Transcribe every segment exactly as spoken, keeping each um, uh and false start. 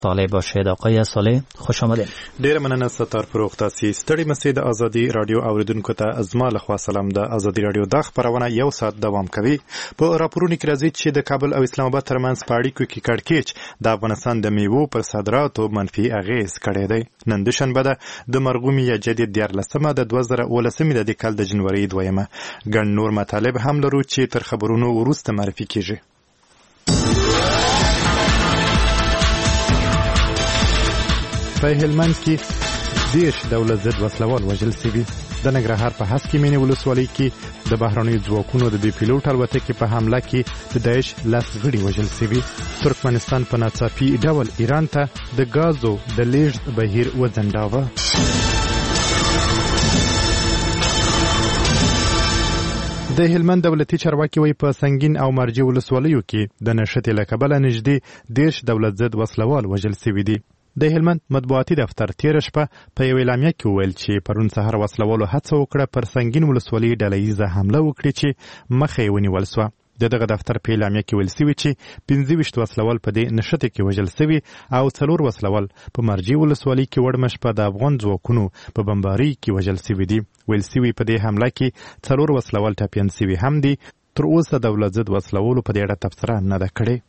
طالب باشید آقای صالح، خوش آمدید. ډیر مننه ستار فروغ تاسو ستړي مسید ازادي رادیو اوریدونکو ته ازما لخوا سلام. د ازادي رادیو د خبرونه یو ساعت دوام کوي. په راپورونو کې راځي چې د کابل او اسلام آباد ترمنځ په اړیکو کې کړکېچ د افغانستان د میوو پر صادراتو منفي اغیز کړی دی. نن د شنبه ده د مرغومي یا جدید دیارلسمه د دوه زره اوولسمې د کال د جنوري دویمه. ګڼ نور مطالب هم لرو چې تر خبرونو وروسته معرفي کیږي. په هلمند کې دیش دولت ضد وسلوال وژل شوي. د ننګرهار په هسکې مینې ولسوالۍ کې د بهرنیو ځواکونو د بې پیلوټ الوتکې په حمله کې د داعش لس غړي وژل شوي. ترکمنستان په ناڅاپي ډول ایران ته د ګازو د لیږد بهیر وځنډاوه. د هلمند دولتي چارواکي وایي په سنگین او مرجې ولسوالیو کې د نښتې له کبله نږدې دیش دولت ضد وسلوال وژل شوي دي. د هلمند مطبوعاتي دفتر تیره شپه په یوه اعلامیه کې وویل چې پرون سهار وسلوالو هڅه وکړه پر سنگین ولسوالۍ ډله ییزه حمله وکړي چې مخه یې ونیول سوه. د دغه دفتر په اعلامیه کې ویل سوي چې پنځه ویشت وسلوال په دې نښتې کې وژل سوي او څلور وسلوال په مرجې ولسوالۍ کې وړمه شپه د افغان ځواکونو په بمبارۍ کې وژل سوي دي. ویل سوي په دې حمله کې څلور وسلوال ټپیان سوي هم دي. تر اوسه دولت ضد وسلوالو په دې اړه تبصره نه ده کړې.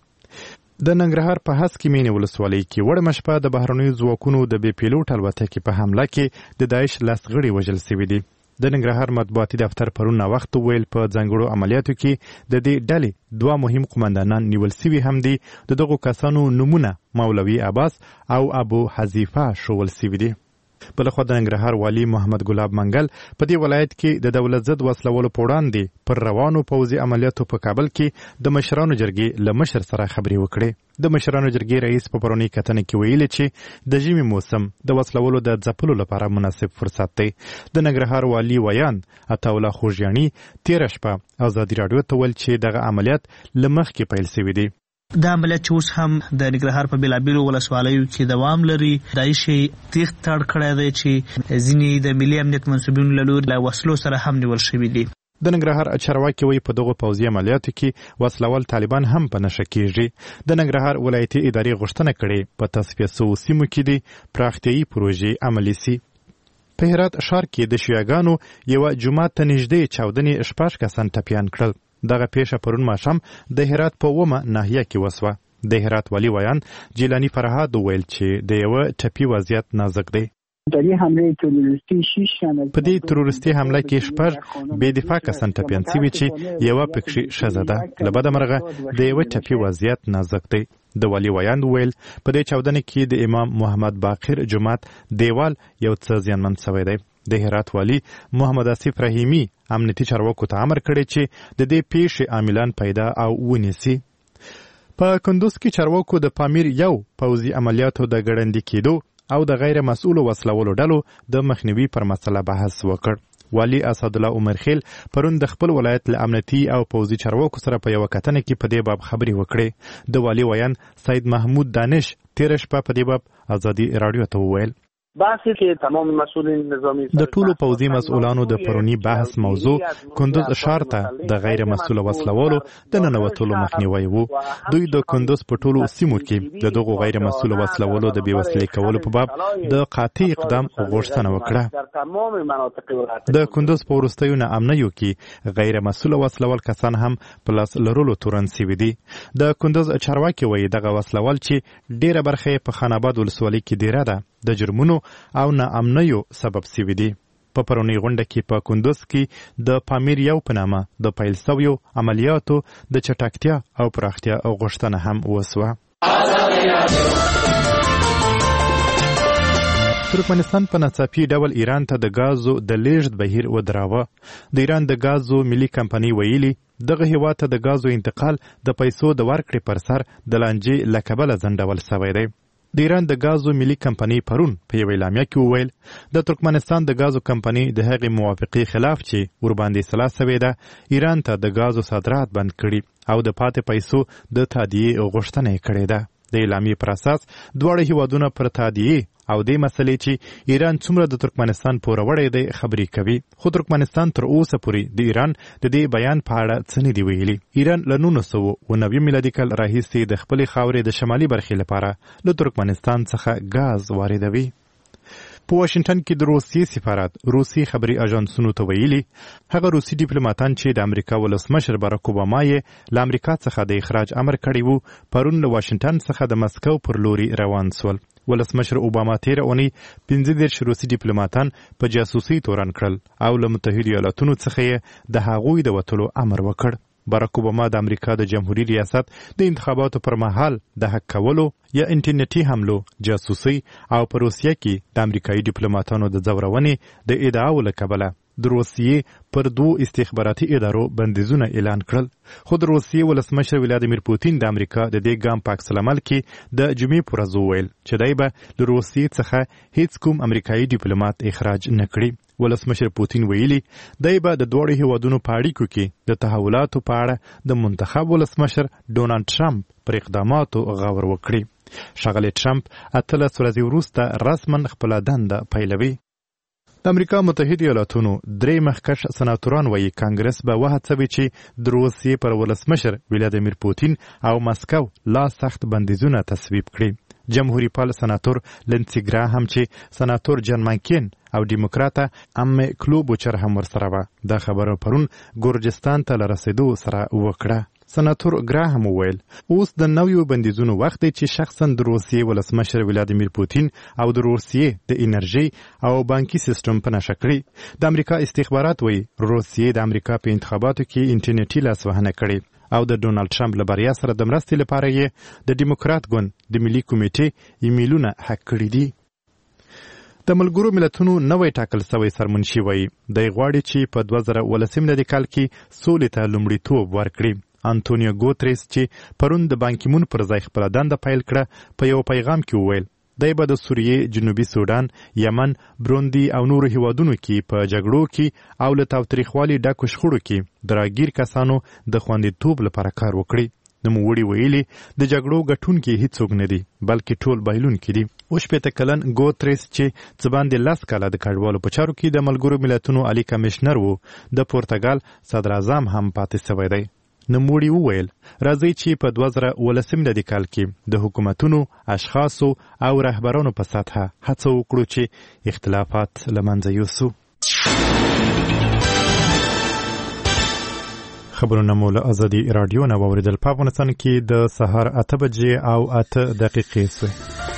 د ننګرهار په هسکې مینې ولسوالۍ کې وړمه شپه د بهرنیو ځواکونو د بې پیلوټ الوتکې په حمله کې د داعش لس غړي وژل سوي دي. د ننګرهار مطبوعاتي دفتر پرون ناوخته وویل په ځانګړو عملیاتو کې د دې ډلې دوه مهم قمندانان نیول سوي هم دي. د دغو کسانو نومونه مولوي عباس او ابو حذیفه ښوول سوي دي. بلخوا د ننګرهار والي محمد ګلاب منګل په دې ولایت کې د دولت ضد وسلوالو په وړاندې پر روانو پوځي عملیاتو په کابل کې د مشرانو جرګې له مشر سره خبرې وکړې. د مشرانو جرګې رئیس په پرونی کتنه کې ویلي چې د ژمي موسم د وسلوالو د ځپلو لپاره مناسب فرصت دی. د ننګرهار والي ویان عطاالله خوږیاڼي تیره شپه ازادي راډیو ته ویل چې دغه عملیات له مخکې پیل شوي دي. دا عملیات چې اوس هم د ننګرهار په بېلابېلو ولسوالیو کې دوام لري. داعش یې تیغ تړ کړی دی چې ځینې د ملي امنیت منصبینو له لوري له وسلو سره هم نیول شوي دي. د ننګرهار چارواکي وایي په دغو پوځي عملیاتو کې وسلوال طالبان هم په نښه کېږي. د ننګرهار ولایتي ادارې غوښتنه کړې په تصفیه سوو سیمو کې دي پراختیایي پروژې عملي سي. په هرات ښار کې د شیعاګانو یوه جومات ته نږدې چاودنې شپږ کسان ټپیان کړل. دغه پیښه پرون ماښام د هرات په اومه ناحیه کې وسوه. د هرات والي ویان جیلانی فرهاد وویل چې د یوه ټپي وضعیت نازک دی. په دې تروریستي حمله کې شپږ بې دفاع کسان ټپیان سوي چې یوه پکښې ښځه ده. له بده مرغه د یوه ټپي وضعیت نازک دی. د والي ویان وویل په دې چاودنې کې د امام محمد باقر جومات دیوال یو څه زیانمن شوی دی. د هرات والي محمد آصف رحیمي امنیتي چارواکو ته امر کړی چې د دې پیښې عاملان پیدا او ونیسي. په کندوز کې چارواکو د پامیر یو پوځي عملیاتو د ګړندي کېدو او د غیر مسؤلو وسلوالو ډلو د مخنیوي پر مسله بحث وکړ. والي اسدالله عمر خیل پرون د خپل ولایت له امنیتي او پوځي چارواکو سره په یوه کتنه کې په دې باب خبرې وکړې. د والي ویان سید محمود دانش تیره شپه په دې باب ازادي راډیو ته وویل بحثی که تمام مسئولین نظامی د ټولو پوځي مسؤلانو د پرونی بحث موضوع کندوز ښار ته د غیر مسؤله وسلوالو د ننوتلو مخنیوی و. دوی د کندوز په ټولو سیمو کې د دغو غیر مسؤله وسلوالو د بېوسلې کولو په باب د قاطع اقدام غوښتنه وکړه. د کندوز په وروستیو ناامنیو کې غیر مسؤله وسلوال کسان هم په لاس لرلو تورن سوي دي. د کندوز چارواکي وایي دغه وسلوال چې ډېره برخه یې په خان آباد ولسوالۍ کې ډېره ده د جرمونو او ناامنیو سبب سوي دي. په پرونی غونډه کې په کندوز کې د پامیر یو په نامه د پیل سویو عملیاتو د چټکتیا او پراختیا غوښتنه هم وسوه. ترکمنستان په ناڅاپي ډول ایران ته د ګازو د لیږد بهیر ودراوه. د ایران د ګازو ملي کمپنۍ ویلي دغه هیواد ته د ګازو انتقال د پیسو د ورکړې پر سر د لانجې له کبله ځنډول سوی دی. د ایران د ګازو ملي کمپنۍ پرون په یوه اعلامیه کې وویل د ترکمنستان د ګازو کمپنۍ د هغې موافقې خلاف چې ورباندې اصلاح سوې ده ایران ته د ګازو صادرات بند کړي او د پاتې پیسو د تادیې غوښتنه یې کړې ده. د اعلامیې پر اساس دواړه هیوادونه پر تادیې او دې مسلې چې ایران څومره د ترکمنستان پوروړی دی خبرې کوي، خو ترکمنستان تر اوسه پورې د ایران د دې بیان په اړه څه نه دي ویلي. ایران له نولس سوه اوه نوي میلادي کال راهیسې د خپلې خاورې د شمالي برخې لپاره له ترکمنستان څخه ګاز واردوي. په واشنګټن کې د روسیې سفارت روسي خبري اژانسونو ته ویلي هغه روسي ډیپلوماټان چې د امریکا ولسمشر باراک اوباما یې له امریکا څخه د اخراج امر کړی وو پرون له واشنګټن څخه د مسکو پر لوري روان سول. ولسمشر اوباما تیر اونۍ پنځه دېرش روسي ډیپلوماټان په جاسوسي تورن کړل او له متحده ایالاتونو څخه یې د هغوی د وتلو امر وکړ. باراک اوباما د امریکا د جمهوریت ریاست د انتخاباتو پر مهال د حق کولو یا انټرنیټي حملو، جاسوسي او په روسیه کې د امریکایي ډیپلوماټانو د ځورونې د ادعاو له کبله د روسیې پر دوو استخباراتي ادارو بندیزونه اعلان کړل. خو د روسیې ولسمشر ولادیمیر پوتین د امریکا د دې ګام په عکس العمل کې د جمعې په ورځ وویل چې دی به له روسیې څخه هیڅ کوم امریکایي ډیپلوماټ اخراج نه کړي. ولسمشر پوتین ویلي دی به د دواړو هیوادونو په اړیکو کې د تحولاتو په اړه د منتخب ولسمشر ډونالډ ټرمپ پر اقداماتو غور وکړي. ښاغلی ټرمپ اتلس ورځې وروسته رسما خپله دنده پیلوي. د امریکا متحده ایالاتونو درې مخکښ سناتوران وایي کانګرس به وهڅوي چې د روسیې پر ولسمشر ولادیمیر پوتین او مسکو لا سخت بندیزونه تصویب کړي. جمهوری پال سناتور لنسی ګراهم چې سناتور جان ماکین او ډیموکراته ام کلوبوچر هم ورسره وه دا خبره پرون ګورجستان ته له رسېدو سره وکړه. سناتور ګراهم وویل اوس د نویو بندیزونو وخت دی چې شخصا د روسیې ولسمشر ولادیمیر پوتین او د روسیې د انرژي او بانکي سیستم په نښه کړي. د امریکا استخبارات وایي روسیې د امریکا په انتخاباتو کې انټرنیټي لاسوهنه کړې او د ډونالډ ټرمپ له بریا سره د مرستې لپاره یې د ډیموکرات ګوند د ملي کمیټې ایمیلونه حق کړي دي. د ملګرو ملتونو نوی ټاکل سوی سرمنشي وایي دی غواړي چې په دوه زره اوولسم میلادي کال کې سولې ته لومړیتوب ورکړي. انټونیو ګوتریس چې پرون د بانکیمون پر ځای خپله دنده پیل کړه په یو پیغام کې وویل دی به د سوریې، جنوبي سودان، یمن، بروندي او نورو هیوادونو کې په جګړو کې او له تاوتریخوالي ډکو شخړو کې د راګیر کسانو د خوندیتوب لپاره کار وکړي. نوموړي ویلي د جګړو ګټونکي هیڅوک نه دي بلکې ټول بایلونکي دي. اوه شپېته کلن ګوتریس چې څه باندې لس کاله د کډوالو په چارو کې د ملګرو ملتونو عالي کمیشنر و د پرتګال صدراعظم هم پاتې سوی دی. نوموړي وویل راځئ چې په دوه زره اوولسم میلادي کال کې د حکومتونو، اشخاصو او رهبرانو په سطحه هڅه وکړو چې اختلافات له منځه یوسو. خبرونه مو له ازادي راډیو نه واورېدل. په افغانستان کې د سهار اته بجې او اته دقیقې سوې.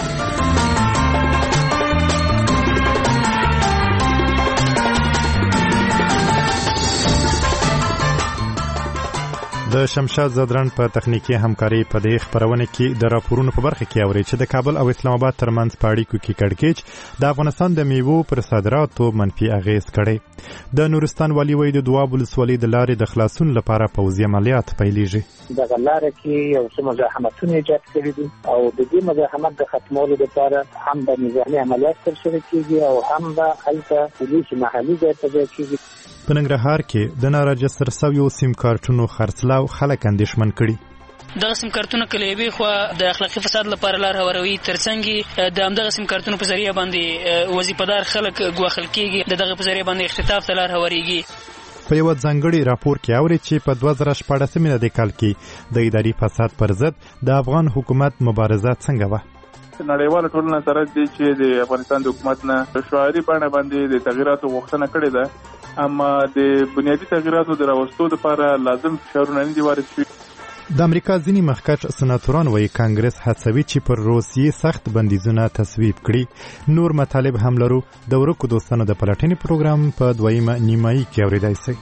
د شمشاد زدران په تخنیکی همکاري په دې خبرونه کې د راپورونو په برخه کې اوري چې د کابل او اسلام آباد ترمنځ په اړیکو کې کړکېچ د افغانستان د میوو پر صادراتو منفي اغیز کړي. د نورستان والي وایي د دواب ولسوالۍ د لارې د خلاصون لپاره پوځي عملیات پیلېږي. دغه لاره کې یو څه مزاحمتونه ایجاد کړي دي او د دې مزاحمت د ختمولو لپاره هم د نظامي عملیات ترسره کېږي او هم د هلته پولیس محلي ځای ته ځای کېږي. په ننګرهار کې د ناراجستر سویو سیم کارتونو خرڅلاو خلک اندېښمن کړي. دغه سیم کارتونه کله یوې خوا د اخلاقي فساد لپاره لار هواروي، ترڅنګ د همدغه سیم کارتونو په ذریعه باندې وظیفه‌دار خلک ګواښل کېږي، د دغه په ذریعه باندې اختطاف ته لار هواریږي. په یو ځانګړي راپور کې اوري چې په دوه زره شپاړسم میلادي کال کې د اداري فساد پر ضد د افغان حکومت مبارزه څنګه وه. نړیواله ټولنه سره دي چې د افغانستان د حکومت نه شعاري بڼه باندې د تغییراتو غوښتنه کړې ده، اما د بنیادي تغییراتو د راوستو لپاره لازم فشارونه نه دي وارد شوي. د امریکا ځینې مخکښ سناتوران وایي کانګرس هڅوي چې پر روسیې سخت بندیزونه تصویب کړي. نور مطالب هم لرو. د ورکو دوستانو د پلټنې پروګرام په دویمه نیمایي کې اورېدای شئ.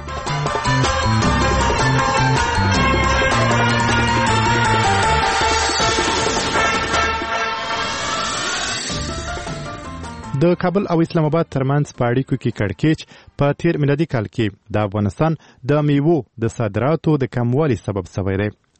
د کابل او اسلام آباد ترمنځ په اړیکو کې کړکېچ په تیر میلادي کال کې د افغانستان د میوو د صادراتو د کموالي سبب شوی دی.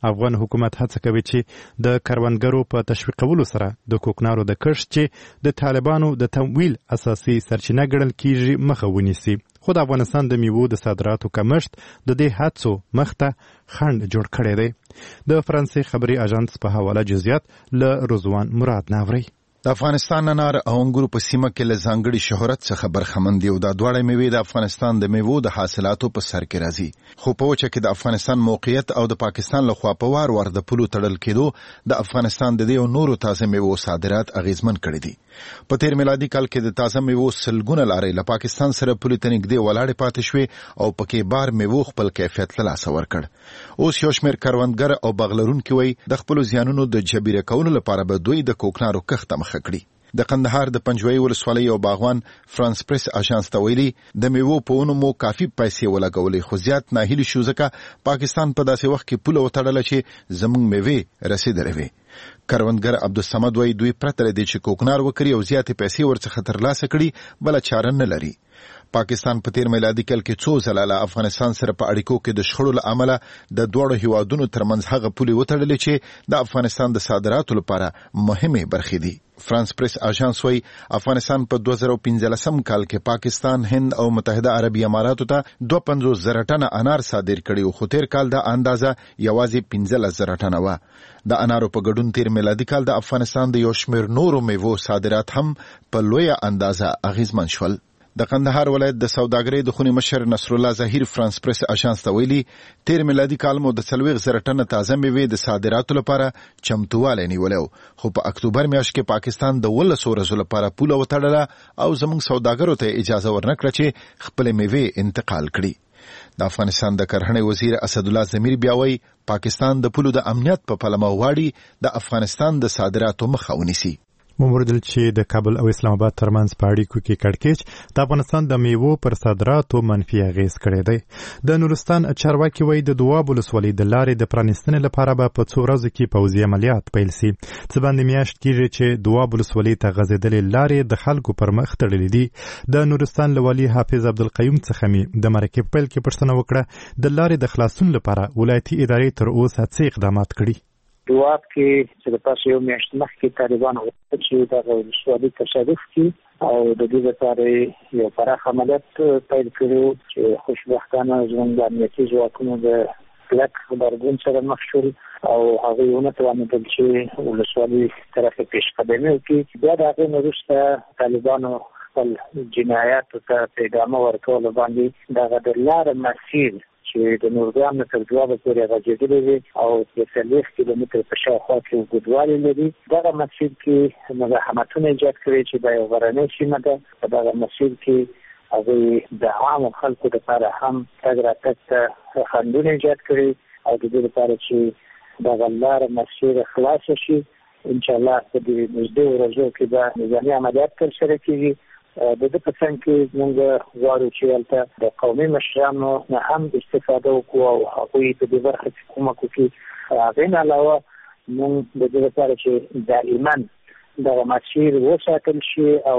افغان حکومت هڅه کوي چې د کروندګرو په تشویقولو سره د کوکنارو د کښت چې د طالبانو د تمویل اساسي سرچینه ګڼل کیږي مخه ونیسي. خو د افغانستان د میوو د صادراتو کمښت د دې هڅو مخته خنډ جوړ کړی دی. د فرانسې خبري اژانس په حواله جزئیات له رضوان مراد ناوري. د افغانستان انار او انګور په سیمه کې له ځانګړي شهرت څخه برخمن دي او دا دواړه میوې د افغانستان د میوو د حاصلاتو په سر کې راځي. خو په وجه کې د افغانستان موقعیت او د پاکستان له خوا په وار وار د پولو تړل کېدو د افغانستان د دې او نورو تازه میوو صادرات اغیزمن کړي دي. په تیر میلادي کال کې د تازه میوو سلګونه لارې له پاکستان سره پولې ته نږدې ولاړې پاتې شوې او پکې بار میوو خپل کیفیت له لاسه ورکړ. اوس یو شمېر کروندګر او باغلرونکي وایي د خپلو زیانونو د جبیره کولو لپاره به دوی د کوکنارو کښت مخه کړي. د قندهار د پنجوایي ولسوالۍ یو باغوان فرانس پریس اژانس ته ویلي د میوو په ونو مو کافي پیسې ولګولې خو زیات ناهیلي شو ځکه پاکستان په داسې وخت کې پوله وتړله چې زموږ میوې رسېدلې وې. کروندګر عبدالصمد وایي دوی پرته له دې چې کوکنار وکړي او زیاتې پیسې ورڅخه ترلاسه کړي بله چاره نه لري. پاکستان په تیر میلادي کال کې څو ځله له افغانستان سره په اړیکو کې د شخړو له امله د دواړو هیوادونو ترمنځ هغه پولې وتړلې چې د افغانستان د صادراتو لپاره مهمې برخې دي. فرانس پریس اژانس وایي افغانستان په دوه زره پنځلسم کال کې پاکستان، هند او متحده عربي اماراتو ته دوه پنځوس زره ټنه انار صادر کړي خو تیر کال د اندازه یوازې پنځلس زره ټنه وه. د انارو په ګډون تیر میلادي کال د افغانستان د یو شمېر نورو میوو صادرات هم په لویه اندازه اغیزمن شول. د قندهار ولایت د سوداګرۍ د خونې مشر نصر الله ظهیر فرانس پریس اژانس ته ویلي تیر میلادي کال مو د څلوېښت زره ټنه تازه میوې د صادراتو لپاره چمتووالی نیولی خو په اکتوبر میاشت کې پاکستان د ولسو ورځو لپاره پوله وتړله او زموږ سوداګرو ته اجازه ورنکړه چې خپلې میوې انتقال کړي. د افغانستان د کرهڼې وزیر اسدالله ضمیر بیا وایي پاکستان د پولو د امنیت په پلمه غواړي د افغانستان د صادراتو مخه ونیسي. وموردل چې د کابل او اسلام آباد ترمنځ په اړیکو کې کړکېچ د افغانستان د میوو پر صادراتو منفي اغیز کړی دی. د نورستان چارواکي وایي د دواب ولسوالۍ د لارې د پرانیستنې لپاره به په څو ورځو کې پوځي عملیات پیل سي. څه باندې میاشت کېږي چې دواب ولسوالۍ ته غځېدلې لارې د خلکو پر مخ تړلې دي. د نورستان له والي حافظ عبدالقیوم څخه مې د مرکې په پیل کې پوښتنه وکړه د لارې د خلاصون لپاره ولایتي ادارې تر اوسه څه اقدامات کړي. دواب کې چې د پاسه یو میاشت مخکې طالبان غوښتل چې د ولسوالۍ تصرف کړي او د دې لپاره یو پراخ عملیات پیل کړو چې خوشبختانه زموږ د امنیتي ځواکونو د کلک غبرګون سره مخ شول او هغوی ونه توانېدل چې ولسوالۍ طرف پیش قدمي وکړي. بیا د هغې نه وروسته طالبانو خپل جنایاتو ته پیغامه ورکولو باندې دغه د لارې مسیر چې د نورګرام نه تر دوابه پورې غځېدلې وي او د څلوېښت کیلومتره په شاوخوا کې اوږدوالی لري. دغه مسیر کې مزاحمتونه ایجاد کړي چې دا یو غرنۍ سیمه ده. په دغه مسیر کې هغوی د عامو خلکو دپاره هم تګ راتګ ته خنډونه ایجاد کړي او د دې لپاره چې دغه لاره مسیر خلاصه شي انشاءالله په دې نږدې ورځو کې به نظامي عملیات ترسره کېږي. د دې په څنګ کې موږ غواړو چې هلته د قومي مشرانو نه هم استفاده وکړو او هغوی په دې برخه کې کومک وکړي. هغې نه علاوه موږ د دې لپاره چې دائما دغه مسیر وساتل شي او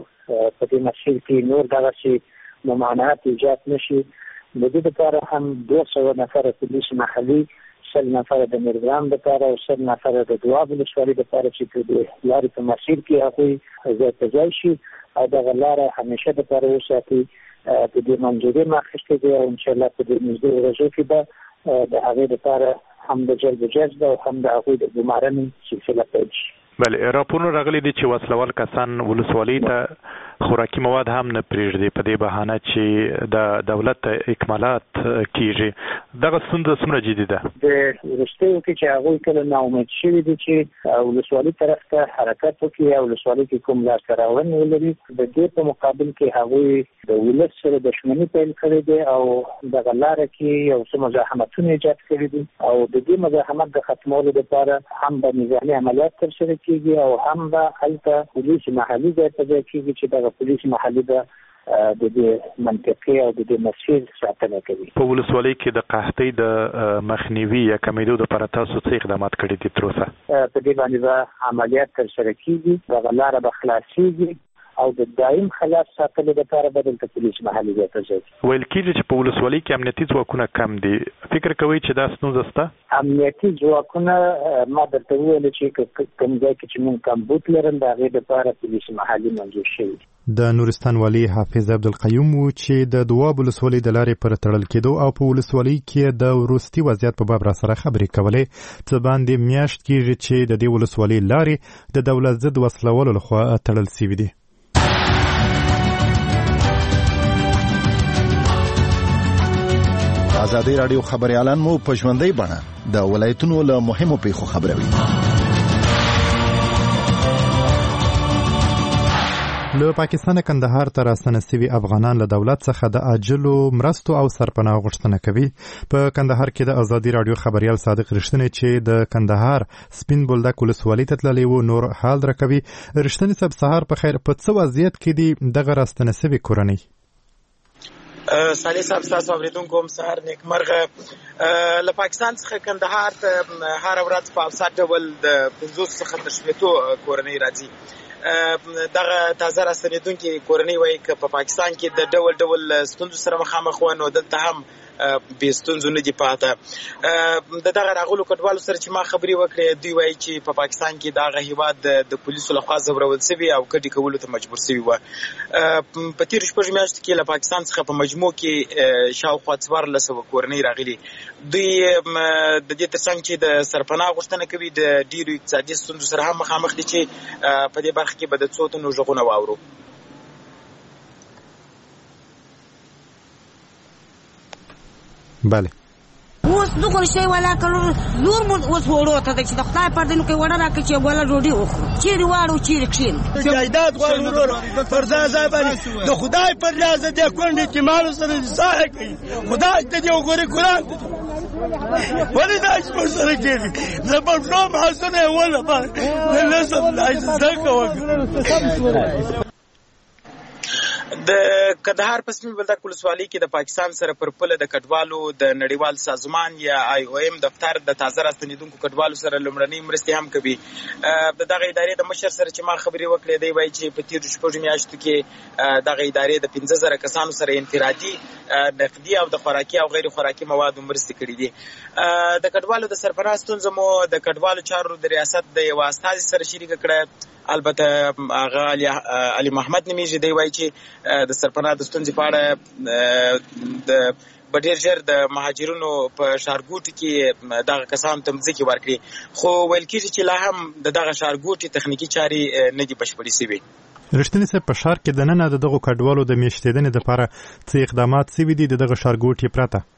په دې مسیر کې نور دغسې ممانعات ایجاد نه شي. د دې لپاره هم دوه سوه نفره پولیس محلي، سل نفره د نورګرام دپاره او سل نفره د دواب ولسوالۍ دپاره چې په دې لارې په مسیر کې هغوی ځای په ځای شي او دغه لاره همیشه دپاره وساتي. د دې منظورې مو اخیستې دي او انشاءالله په دې نږدې ورځو کې به د هغې دپاره هم د جلب جذب او هم د هغوی د ګمارنې سلسله پیل شي. بله، راپورونه راغلي دي چې وسلوال کسان ولسوالۍ ته خوراکي مواد هم نه پرېږدي په دې بهانه چې د دولت اکمالات کیږي. دغه ستونزه څومره جدي ده؟ د وروستیو کې چې هغوی کله ناامید شوي دي چې ولسوالۍ طرف ته حرکت وکړي او ولسوالۍ کې کوم لاسته راوړنې ولري، د دې په مقابل کې هغوی د ولس سره دښمني پیل کړې دي او دغه لاره کې یو څه مزاحمتونه ایجاد کړي دي او د دې مزاحمت د ختمولو لپاره هم به نظامي عملیات ترسره کېږي او هم به هلته پولیس محلي ځای په ځای کېږي چې دغه پولیس محلي به د دې منطقې او د دې مسیر ساتنه کوي. په ولسوالۍ کې د قحطۍ د مخنیوي یا کمیدو لپاره تاسو څه اقدامات کړي دي تر اوسه؟ په دې باندې به عملیات ترسره کېږي، دغه لاره به خلاصېږي او د دایم خلاص ساتلو لپاره بدل ته پولیس محلي ځای ته ځي. ویل کېږي چې په ولسوالۍ کې امنیتي ځواکونه کم دي. فکر کوئ چې دا ستونزه شته؟ امنیتي ځواکونه ما درته وویل چې کوم ځای کې چې موږ کمبود لرل د هغې لپاره پولیس محلي منظور شوي. د نورستان والي حافظ عبدالقیوم و چې د دواب ولسوالۍ د لارې پر تړل کېدو او په ولسوالۍ کې د وروستي وضعیت په باب را سره خبرې کولې. څه باندې میاشت کېږي چې د دې ولسوالۍ لارې د دولت ضد وسلوالو لخوا تړل سوي دي. ازادي رادیو خبريالان مو په ژوندۍ بڼه د ولایتونو له مهمو پیښو خبروي. له پاکستان کندهار ته راستنه سوي افغانان له دولت څخه د عاجلو مرستو او سرپناه غوښتنه کوي. په کندهار کې د ازادي رادیو خبريال صادق رښتینی چې د کندهار سپین بولدک ولسوالۍ ته تللی و نور حال راکوي. رښتینی صاحب سهار په خیر، په څه وضعیت کې دي دغه راستنه سوي کورنۍ؟ صالح صاحب تاسو اوریدونکو هم سهار نیکمرغه. له پاکستان څخه کندهار ته هر ورځ په اوسط ډول د پنځوس څخه تر شپېتو کورنۍ راځي. دغه تازه راستنېدونکي کورنۍ وایي که په پاکستان کې د ډول ډول ستونزو سره مخامخ وه نو دلته هم بې ستونزو نه دي پاته. د دغه راغلو کډوالو سره چې ما خبرې وکړې دوی وایي چې په پاکستان کې دغه هیواد د پولیسو لخوا ځورول سوي او کډې کولو ته مجبور سوي وه. په تېرو شپږو میاشتو کې له پاکستان څخه په مجموع کې شاوخوا څوارلس سوه کورنۍ راغلي. دوی د دې ترڅنګ چې د سرپناه غوښتنه کوي د ډېرو اقتصادي ستونزو سره هم مخامخ دي چې په دې برخه کې به د څو تنو غږونه واورو. بله اوس دغه شی ولا کړو نور مو اوس وړو ته چې د خدای پر دې نو کې وړه راکړي چې ولا روډي وخورو چیرې واړو چیرې کښین جایداد غواړو ورور پر ځای باندې د خدای پر لازم دې کونډې کې مالو سره ځای کوي. خدای دې یو غوري قرآن ولې دا څه سره کېږي زه په فلم حسنه ولا باندې لازم لازم دا کوم. د کندهار په سپین بولدک ولسوالۍ کې د پاکستان سره پر پوله د کډوالو د نړیوال سازمان یا آی او ایم دفتر د تازه راستنېدونکو کډوالو سره لومړنۍ مرستې هم کوي. د دغه ادارې د مشر سره چې ما خبرې وکړې دی وایي چې په تېرو شپږو میاشتو کې دغه ادارې د پنځه زره کسانو سره انفرادي نقدي او د خوراکي او غیر خوراکي موادو مرستې کړي دي. د کډوالو د سرپناه ستونزه مو د کډوالو چارو د ریاست د یو استازي سره شریکه کړه. البته هغه علي محمد نومیږي. دی وایي چې د سرپناه د ستونزې په اړه د به ډېر ژر د مهاجرینو په ښارګوټو کې دغه کسانو ته مځکې ورکړي، خو ویل کېږي چې لا هم د دغه ښارګوټي تخنیکي چارې نه دي بشپړې سوي. رښتینی صاحب په ښار کې دننه د دغو کډوالو د میشتېدنې دپاره څه اقدامات سوي دي د دغه ښارګوټي پرته؟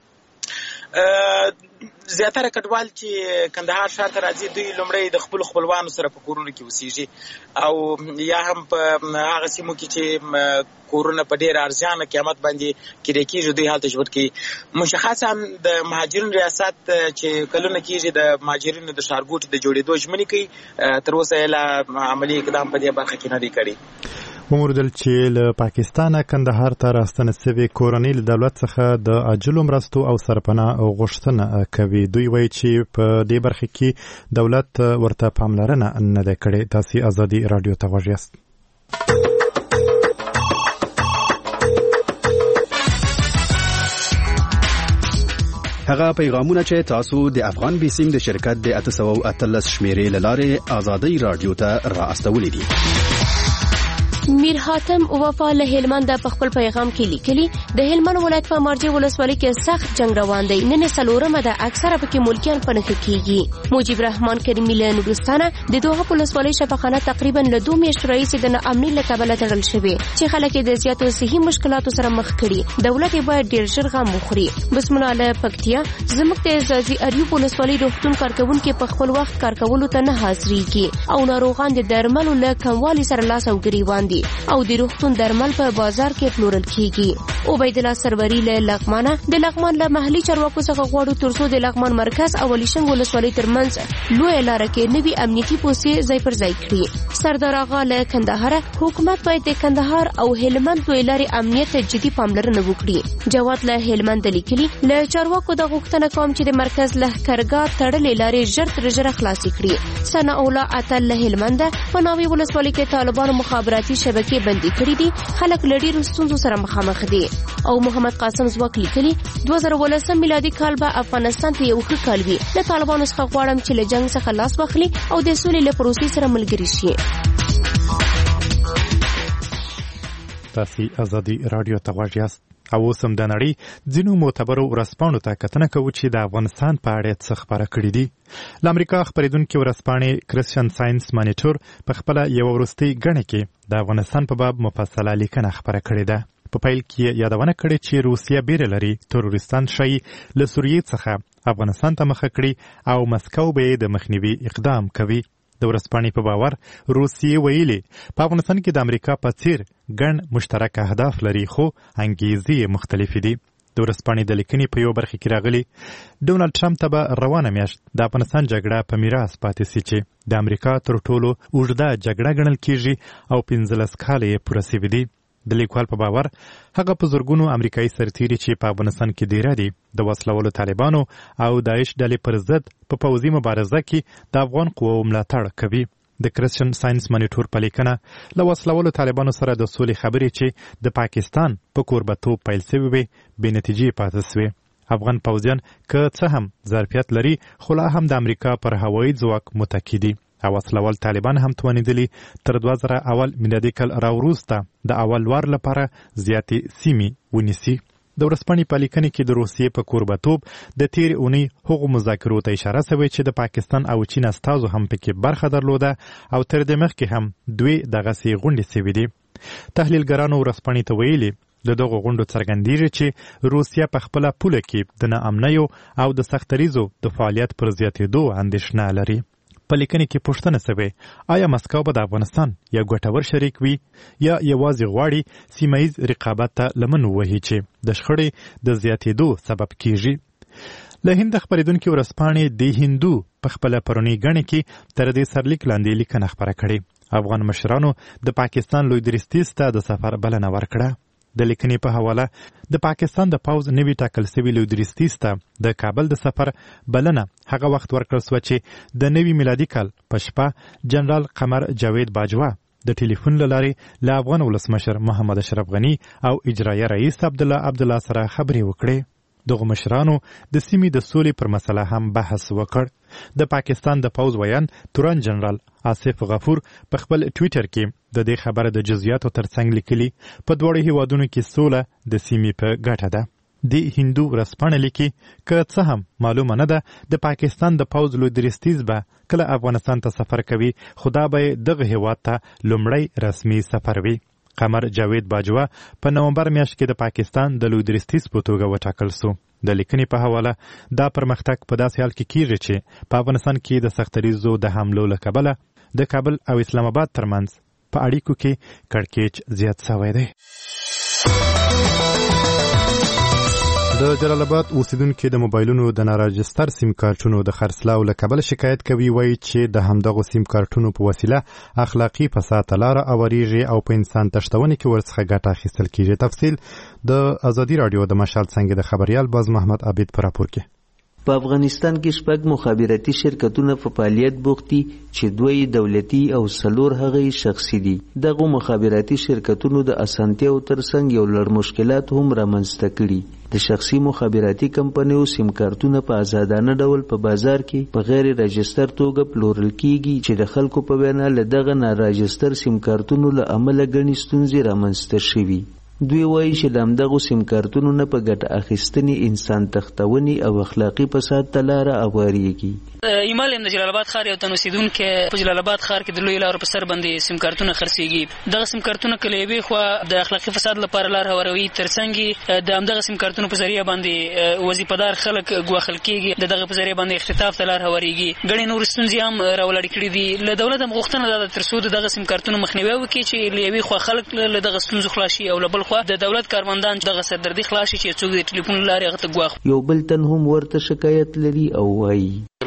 زیاتره کډوال چې کندهار ښار ته راځي دوی لومړی د خپلو خپلوانو سره په کورونو کې اوسېږي او یا هم په هغه سیمو کې چې کورونه په ډېر ارزانه قیمت باندې کرې کېږي دوی هلته ژوند کوي. مشخصا د مهاجرینو ریاست چې کلونه کېږي د مهاجرینو د ښارګوټي د جوړېدو ژمنې کوي، تر اوسه یې لا عملي اقدام په دې برخه کې نه دی کړی. وموردل چې له پاکستانه کندهار ته راستنه سوي کورنۍ له دولت څخه د عاجلو مرستو او سرپناه غوښتنه کوي. دوی وایي چې په دې برخه کې دولت ورته پاملرنه نه ده کړې. تاسې ازادي رادیو ته غوږ یاست. هغه پیغامونه چې تاسو د افغان بیسیم د شرکت د اته سوه او اتلس شمیرې له لارې ازادي رادیو ته را استولې دي. میر حاتم وفا له هلمند په خپل پیغام کې لیکلي د هلمند ولایت په مارجې ولسوالۍ کې سخت جنگ روان دی. نن څلورمه ده، اکثره پکې ملکیان په نښه کېږي. مجيب رحمان کریمي له نورستانه د دوه ولسوالۍ شفاخانه تقریبا له دوه میاشتو راهیسې د ناامنۍ له کبله تړل شوې چې خلک د زیاتو صحي مشکلاتو سره مخ کړي. دولت باید ډېر ژر غم وخوري. بسم الله له پکتیا زموږ د ځاځي اریوب ولسوالۍ روغتون کارکوونکي په خپل وخت کار کولو ته نه حاضرېږي او ناروغان د درملو له کموالي سره لاس او ګریوان دي او د روغتون درمل په بازار کې پلورل کیږي. عبید الله سروری له لغمانه د لغمان له محلي چارواکو څخه غواړو ترڅو د لغمان مرکز او ولیشنګ ولسوالۍ ترمنځ لوی لاره کې نوي امنیتي پوستې ځای پر ځای کړي. سردار آغا له کندهار حکومت باید د کندهار او هلمند دوی لارې امنیت ته جدي پاملرنه وکړي. جواد له هلمند لیکلي له چارواکو د غوښتنه کوم چې د مرکز لهکرګاه تړلې لارې ژر تر ژره خلاصې کړي. ثنا الله اتل له هلمند په ناوې ولسوالۍ کې طالبانو مخابراتي شبکې بندي کړې دي خلک له ډېرو ستونزو سره مخامخ دي. او محمد قاسم ځواک لیکلي دوه زره ولسم میلادي کال به افغانستان ته یو ښه کال وي. له طالبانو څخه غواړم چې له جنګ څخه لاس واخلي او د سولې له پروسې سره ملګري شي. تاسو ازادي رادیو ته غواړئ او اوس هم د نړۍ ځینو معتبرو ورځپاڼو ته کتنه کوو چې د افغانستان په اړه څه خبره کړې دي. له امریکا خپرېدونکې ورځپاڼې کرسچن ساینس مانیټور په خپله یوه وروستۍ ګڼه کې د افغانستان په باب مفصله لیکنه خپره کړې ده. په پیل کې یادونه کړې چې روسیه بیره لري تروریستان ښایي له سوریې څخه افغانستان ته مخه کړي او مسکو به یې د مخنیوي اقدام کوي. د ورځپاڼې په باور روسیې ویلي په افغانستان کې د امریکا په څیر ګڼ مشترک اهداف لري خو انګیزې مختلفې دي. د ورځپاڼې د لیکنې په یو برخه کې راغلي ډونالډ ټرمپ ته به روانه میاشت د افغانستان جګړه په میراث پاتې سي چې د امریکا تر ټولو اوږده جګړه ګڼل کیږي او پنځلس کاله یې پوره سوي دي. د لیکوال په باور هغه په زرګونو امریکایي سرتیري چې په افغانستان کې دیره دي د وسلوالو طالبانو او داعش ډلې پر ضد په پوځي مبارزه کې د افغان قواو ملاتړ کوي. د کرسچن ساینس مانیټور په لیکنه له وسلوالو طالبانو سره د سولې خبرې چې د پاکستان په کوربتوب پیل سوي وي بې نتیجې پاتې سوې. افغان پوځیان که څه هم ظرفیت لري خو لا هم د امریکا پر هوایي ځواک متکي دي او وسلوال طالبان هم توانیدلي تر دوه زره اول میلادي کال راوروسته د اول وار لپاره زیاتې سیمې ونیسي. د ورځپاڼې په لیکنې کې د روسیې په کوربتوب د تېرې اونۍ هغو مذاکرو ته اشاره سوې چې د پاکستان او چین استازو هم پکې برخه درلوده او تر دې مخکې هم دوی دغسې غونډې سوي دي. تحلیلګرانو ورځپاڼې ته ویلي د دغو غونډو څرګندېږي چې روسیه په خپله پوله کې د ناامنیو او د سختریزو د فعالیت پر زیاتېدو اندېښنه لري. په لیکنې کې پوښتنه سوې آیا مسکو به د افغانستان یا ګټور شریک وي یا یوازې غواړي سیمه ییز رقابت ته لمن ووهي چې د شخړې د زیاتېدو سبب کیږي. له هند خپرېدونکې ورځپاڼې د هندو په خپله پرونۍ ګڼه کې تر دې سرلیک لاندې لیکنه خپره کړې. افغان مشرانو د پاکستان لوی درستیز ته د سفر بلنه ورکړه. د لیکنې په حواله د پاکستان د پوځ نوي ټاکل سوي لوی درستیز ته د کابل د سفر بلنه هغه وخت ورکړل سوه چې د نوي میلادي کال په شپه جنرال قمر جاوید باجوا د ټلیفون له لارې له افغان ولسمشر محمد اشرف غني او اجرایه رئیس عبدالله عبدالله سره خبرې وکړې. دغه مشرانو د سیمې د سولې پر مسله هم بحث وکړ. د پاکستان د پوځ ویان تورن جنرال آصف غفور په خپل ټویټر کې د دې خبره د جزئیاتو ترڅنګ لیکلي په دواړو هیوادونو کې سوله د سیمې په ګټه ده. د هندو ورځپاڼه لیکي که څه هم معلومه نه ده د پاکستان د پوځ لوی درستیز به کله افغانستان ته سفر کوي خو دا به دغه هیواد ته لومړی رسمي سفر وي. قمر جاوید باجوا په نومبر میاشت کې د پاکستان د لوی درستیز په توګه وټاکل سو. د لیکنې په حواله دا پرمختګ په داسې حال کې کیږي چې په افغانستان کې د سختریزو د حملو له کبله د کابل او اسلام آباد ترمنځ په اړیکو کې کړکېچ زیات شوی دی. د جلال آباد اوسیدونکو د موبایلونو د ناراجستر سیم کارتونو د خرڅلاو له کبله شکایت کوي وایي چې د همدغو سیم کارتونو په وسیله اخلاقي فساد ته لاره اوریږي او په انسان تښتونې کې ورڅخه ګټه اخیستل کیږي. تفصیل د ازادي رادیو د مشال څنګه د خبريال باز محمد عبید پر راپور کې. په افغانستان کې شپږ مخابراتي شرکتونه په فعالیت بوخت دي چې دوی دولتي او څلور هغه شخصي دي. دغه مخابراتي شرکتونو د اسانتیاو ترڅنګ یو لړ مشکلات هم رامنځته کړي. د شخصي مخابراتي کمپنیو سیم کارتونه په آزادانه ډول په بازار کې په غیر راجستر توګه پلورل کیږي چې د خلکو په وینا له دغه ناراجستر سیم کارتونو له امله ګڼې ستونزې رامنځته شوي. دوی وایي چې د همدغو سیم کارتونو نه په ګټه اخیستنې انسان تښتونې او اخلاقي فساد ته لاره هواریږي. ایمال یم د جلال آباد ښار یو تن اوسېدونکی په جلال آباد ښار کې د لویو لارو په سر باندې سیم کارتونه خرڅېږي. دغه سیم کارتونه که له یوې خوا د اخلاقي فساد لپاره لار هواروي ترڅنګ د همدغه سیم کارتونو په ذریعه باندې وظیفهدار خلک ګواښل کېږي. د دغه په ذریعه باندې اختطاف ته لار هواریږي. ګڼې نورې ستونزې هم راولاړې کړي دي. له دولت هم غوښتنه دا ده تر څو د دغه سیم کارتونو مخنیوی وکړي چې له یوې خوا خلک له دغه ستونزو خلاص شي او له بل خوا د دولت کارمندان دغه سردردي خلاص شي چې څوک د ټلیفون له لارې هغه ته ګواښ. یو بل تن هم ورته شکایت لري او وایي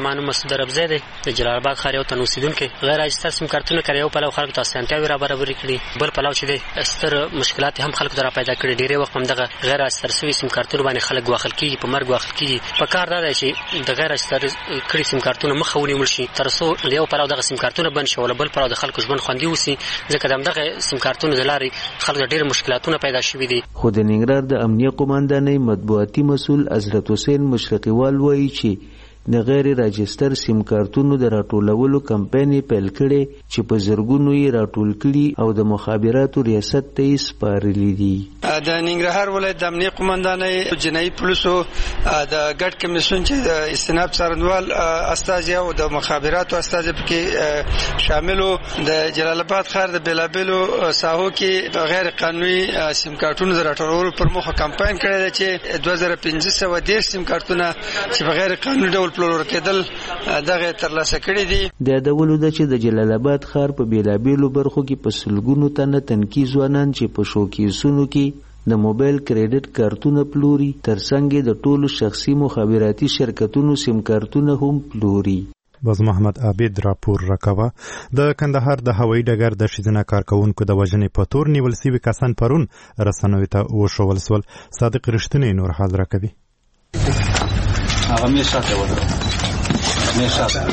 زما نوم مسعود ربزی دی د جلال آباد ښار یو تن اوسېدونکی. غیر راجستر سیم کارتونه کړي یو پلو خلکو ته اسانتیاوې را برابرې کړي، بل پلو چې دی ستر مشکلات هم خلکو ته را پیدا کړي. ډېری وخت هم دغه غیر راجستر شوي سیم کارتونو باندې خلک ګواښل کېږي، په مرګ ګواښل کېږي. په کار دا دی چې د غیر راجستر کړي سیم کارتونه مخه ونیول شي تر څو د یو پلو دغه سیم کارتونه بند شي او له بل پلو د خلکو ژوند خوندي اوسي، ځکه د همدغه سیم کارتونو د لارې خلکو ته ډېر مشکلاتونه پیدا شوي دي. خو د ننګرهار د امنیه قوماندانۍ مطبوعاتي مسؤل حضرت حسین مشرقیوال وایي چې د غیر راجستر سیم کارتونو د راټولولو کمپاین پیل کړي چې په زرګونو یې راټول کړي او د مخابراتو ریاست ته یې سپارلي دي. د ننګرهار ولایت د امنیه قومندانۍ جنایي پولیسو د ګډ کمیسیون چې د استناب څارنوال استازي او د مخابراتو استازي پکې شاملو د جلال آباد ښار د بیلابیلو ساحو کې غیر قانوني سیم کارتونو د راټولولو پر موخه کمپاین کړی دی چې دوه زره پنځه سوه دېرش سیم کارتونه چې په غیر قانوني ډول پلور کېدل دغه ترلاسه کړي دي. د یادولو ده چې د جلال آباد ښار په بیلابیلو برخو کې په سلګونو تنه تنکي ځوانان چې په شوکیسونو کې د موبایل کریډټ کارتونه پلوري، ترڅنګ د ټولو شخصي مخابراتي شرکتونو سیم کارتونه هم پلوري. باز محمد عابد راپور راکوه. د کندهار د هوایي ډګر د ښځینه کارکوونکو د وژنې په تور نیول سوي کسان پرون رسنیو ته وښول سول. صادق رښتینی نور حال راکوي. هغه مې شاته ودرو مې شاته